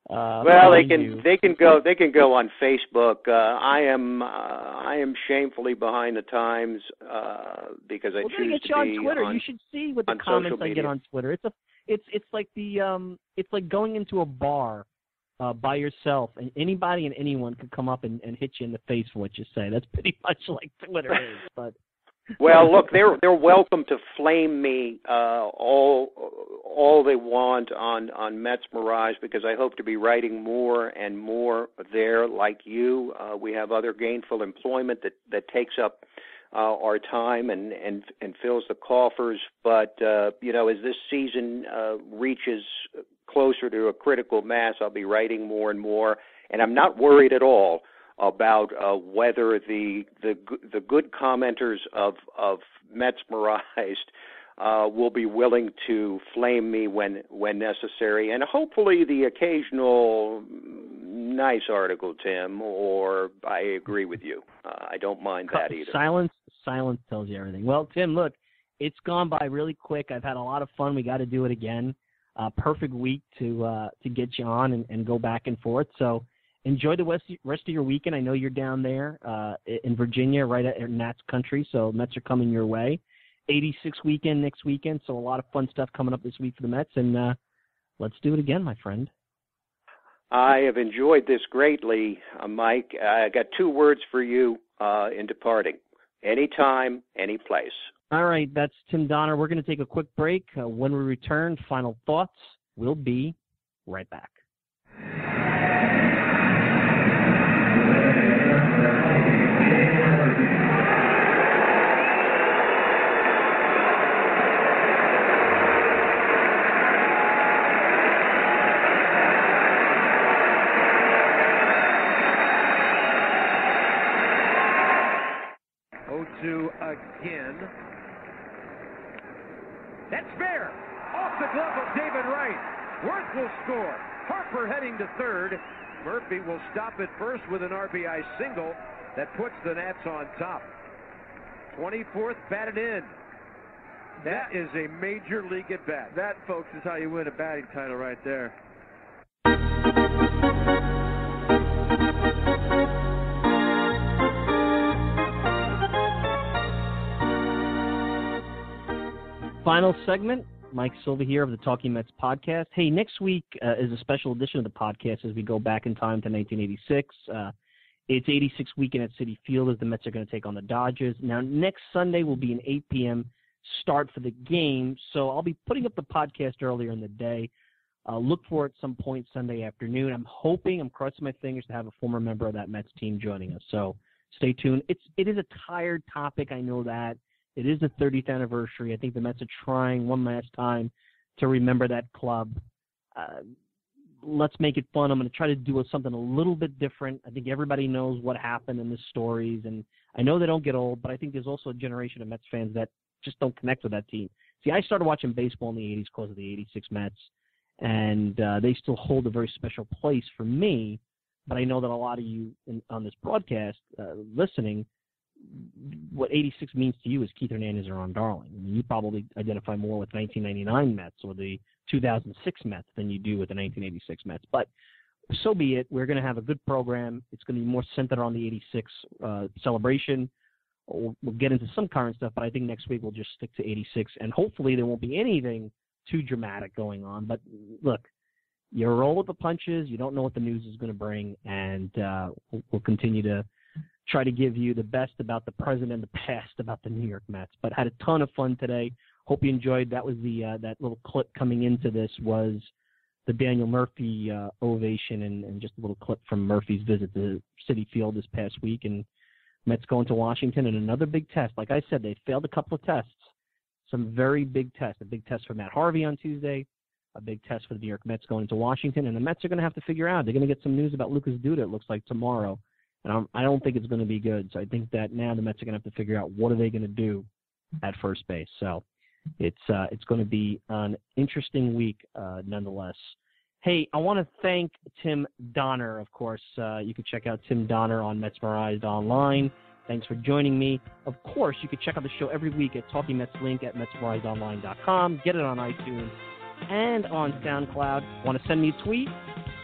Uh, well, they can you. they can go they can go on Facebook. Uh, I am uh, I am shamefully behind the times uh, because I well, choose get to you on be Twitter. on, You should see what the on comments social I get media. on Twitter. It's a it's it's like the um it's like going into a bar uh, by yourself, and anybody and anyone could come up and, and hit you in the face for what you say. That's pretty much like Twitter is, but. Well, look, they're they're welcome to flame me uh, all all they want on on Mets Mirage, because I hope to be writing more and more there. Like you, uh, we have other gainful employment that, that takes up uh, our time and, and and fills the coffers. But uh, you know, as this season uh, reaches closer to a critical mass, I'll be writing more and more, and I'm not worried at all about uh, whether the the the good commenters of of Mets Mirage uh, will be willing to flame me when when necessary, and hopefully the occasional nice article, Tim, or I agree with you. Uh, I don't mind that either. Silence, silence tells you everything. Well, Tim, look, it's gone by really quick. I've had a lot of fun. We got to do it again. Uh, perfect week to uh, to get you on and, and go back and forth. So. Enjoy the rest of your weekend. I know you're down there uh, in Virginia, right at Nats country, so Mets are coming your way. eighty-six weekend next weekend, so a lot of fun stuff coming up this week for the Mets, and uh, let's do it again, my friend. I have enjoyed this greatly, uh, Mike. I got two words for you uh, in departing. Anytime, any place. All right, that's Tim Donner. We're going to take a quick break. Uh, when we return, final thoughts. We'll be right back. oh two again. That's fair. Off the glove of David Wright. Worth will score. Harper heading to third. Murphy will stop at first with an R B I single that puts the Nats on top. twenty-fourth batted in. That is a major league at bat. That, folks, is how you win a batting title right there. Final segment. Mike Silva here of the Talking Mets podcast. Hey, next week uh, is a special edition of the podcast as we go back in time to nineteen eighty-six. Uh, it's eighty-six weekend at Citi Field as the Mets are going to take on the Dodgers. Now, next Sunday will be an eight p.m. start for the game, so I'll be putting up the podcast earlier in the day. Uh, look for it some point Sunday afternoon. I'm hoping, I'm crossing my fingers to have a former member of that Mets team joining us, so stay tuned. It's It is a tired topic, I know that. It is the thirtieth anniversary. I think the Mets are trying one last time to remember that club. Uh, let's make it fun. I'm going to try to do something a little bit different. I think everybody knows what happened in the stories, and I know they don't get old, but I think there's also a generation of Mets fans that just don't connect with that team. See, I started watching baseball in the eighties because of the eighty-six Mets, and uh, they still hold a very special place for me, but I know that a lot of you in, on this broadcast uh, listening, what eighty-six means to you is Keith Hernandez or Ron Darling. I mean, you probably identify more with nineteen ninety-nine Mets or the two thousand six Mets than you do with the nineteen eighty-six Mets. But so be it. We're going to have a good program. It's going to be more centered on the eighty-six uh, celebration. We'll, we'll get into some current stuff, but I think next week we'll just stick to eighty-six, and hopefully there won't be anything too dramatic going on. But look, you roll with the punches. You don't know what the news is going to bring, and uh, we'll, we'll continue to try to give you the best about the present and the past about the New York Mets. But had a ton of fun today. Hope you enjoyed. That was the uh, that little clip coming into this was the Daniel Murphy uh, ovation and, and just a little clip from Murphy's visit to Citi Field this past week. And Mets going to Washington and another big test. Like I said, they failed a couple of tests. Some very big tests. A big test for Matt Harvey on Tuesday. A big test for the New York Mets going to Washington. And the Mets are going to have to figure out. They're going to get some news about Lucas Duda, it looks like, tomorrow. And I'm, I don't think it's going to be good. So I think that now the Mets are going to have to figure out what are they going to do at first base. So it's uh, it's going to be an interesting week uh, nonetheless. Hey, I want to thank Tim Donner, of course. Uh, you can check out Tim Donner on Mets Mirage online. Thanks for joining me. Of course, you can check out the show every week at Talking Mets Link at Mets Mirage Online dot com. Get it on iTunes and on SoundCloud. Want to send me a tweet?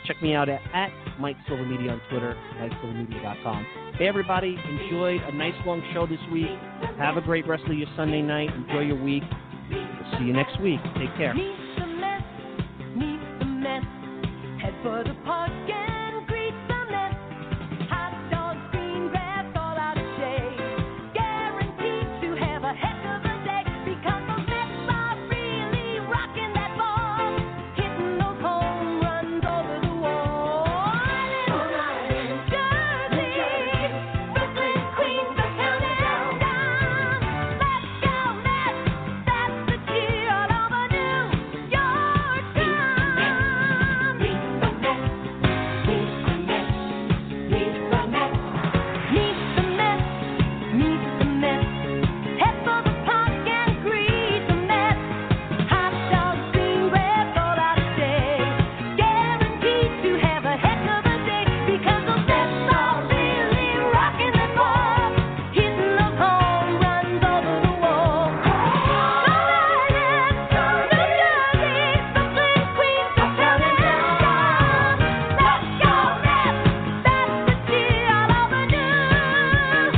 Check me out at, at Mike Silva Media on Twitter, Mike Silva Media dot com. Hey, everybody, enjoyed a nice long show this week. Have a great rest of your Sunday night. Enjoy your week. We'll see you next week. Take care. Meet the mess, meet the mess. Head for the park and greet the mess. Hot dogs, green grass, all out of shade. Guaranteed to have a heck of a day because the Mets are really rocking that ball, hitting those home runs over the wall. New Jersey, Brooklyn, Queens, the county down. Let's go Mets, that's the cheer all over New York town. Meet the Mets, meet the Mets, meet the Mets, meet the Mets, meet the Mets. Head for the park and greet the Mets. Hot dogs, green grass, all out of day. Guaranteed to have a heck of a day because the Mets are really rocking the ball, hitting those home runs over the wall. New Jersey, Brooklyn, Queens, the county down. Let's go Mets, that's the cheer all over New York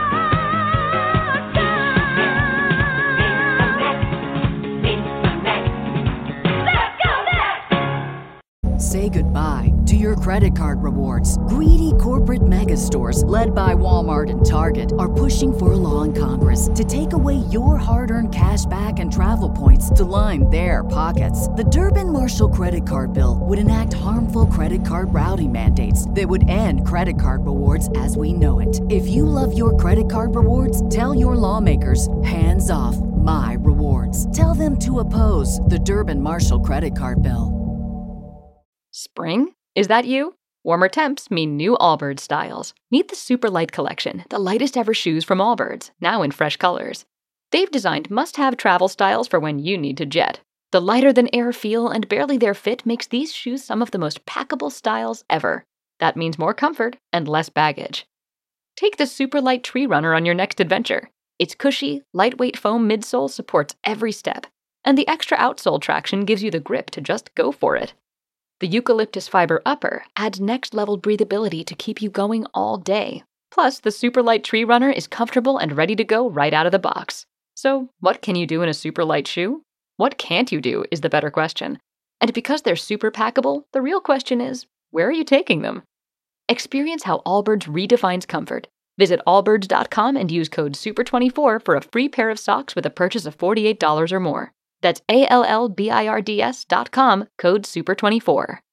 Say goodbye to your credit card rewards. Greedy corporate mega stores, led by Walmart and Target, are pushing for a law in Congress to take away your hard-earned cash back and travel points to line their pockets. The Durbin-Marshall credit card bill would enact harmful credit card routing mandates that would end credit card rewards as we know it. If you love your credit card rewards, tell your lawmakers, hands off my rewards. Tell them to oppose the Durbin-Marshall credit card bill. Spring? Is that you? Warmer temps mean new Allbirds styles. Meet the Super Light Collection, the lightest ever shoes from Allbirds, now in fresh colors. They've designed must-have travel styles for when you need to jet. The lighter-than-air feel and barely-there fit makes these shoes some of the most packable styles ever. That means more comfort and less baggage. Take the Super Light Tree Runner on your next adventure. Its cushy, lightweight foam midsole supports every step, and the extra outsole traction gives you the grip to just go for it. The eucalyptus fiber upper adds next-level breathability to keep you going all day. Plus, the Super Light Tree Runner is comfortable and ready to go right out of the box. So, what can you do in a super light shoe? What can't you do is the better question. And because they're super packable, the real question is, where are you taking them? Experience how Allbirds redefines comfort. Visit allbirds dot com and use code super twenty-four for a free pair of socks with a purchase of forty-eight dollars or more. That's A L L B I R D S dot com, code super twenty-four.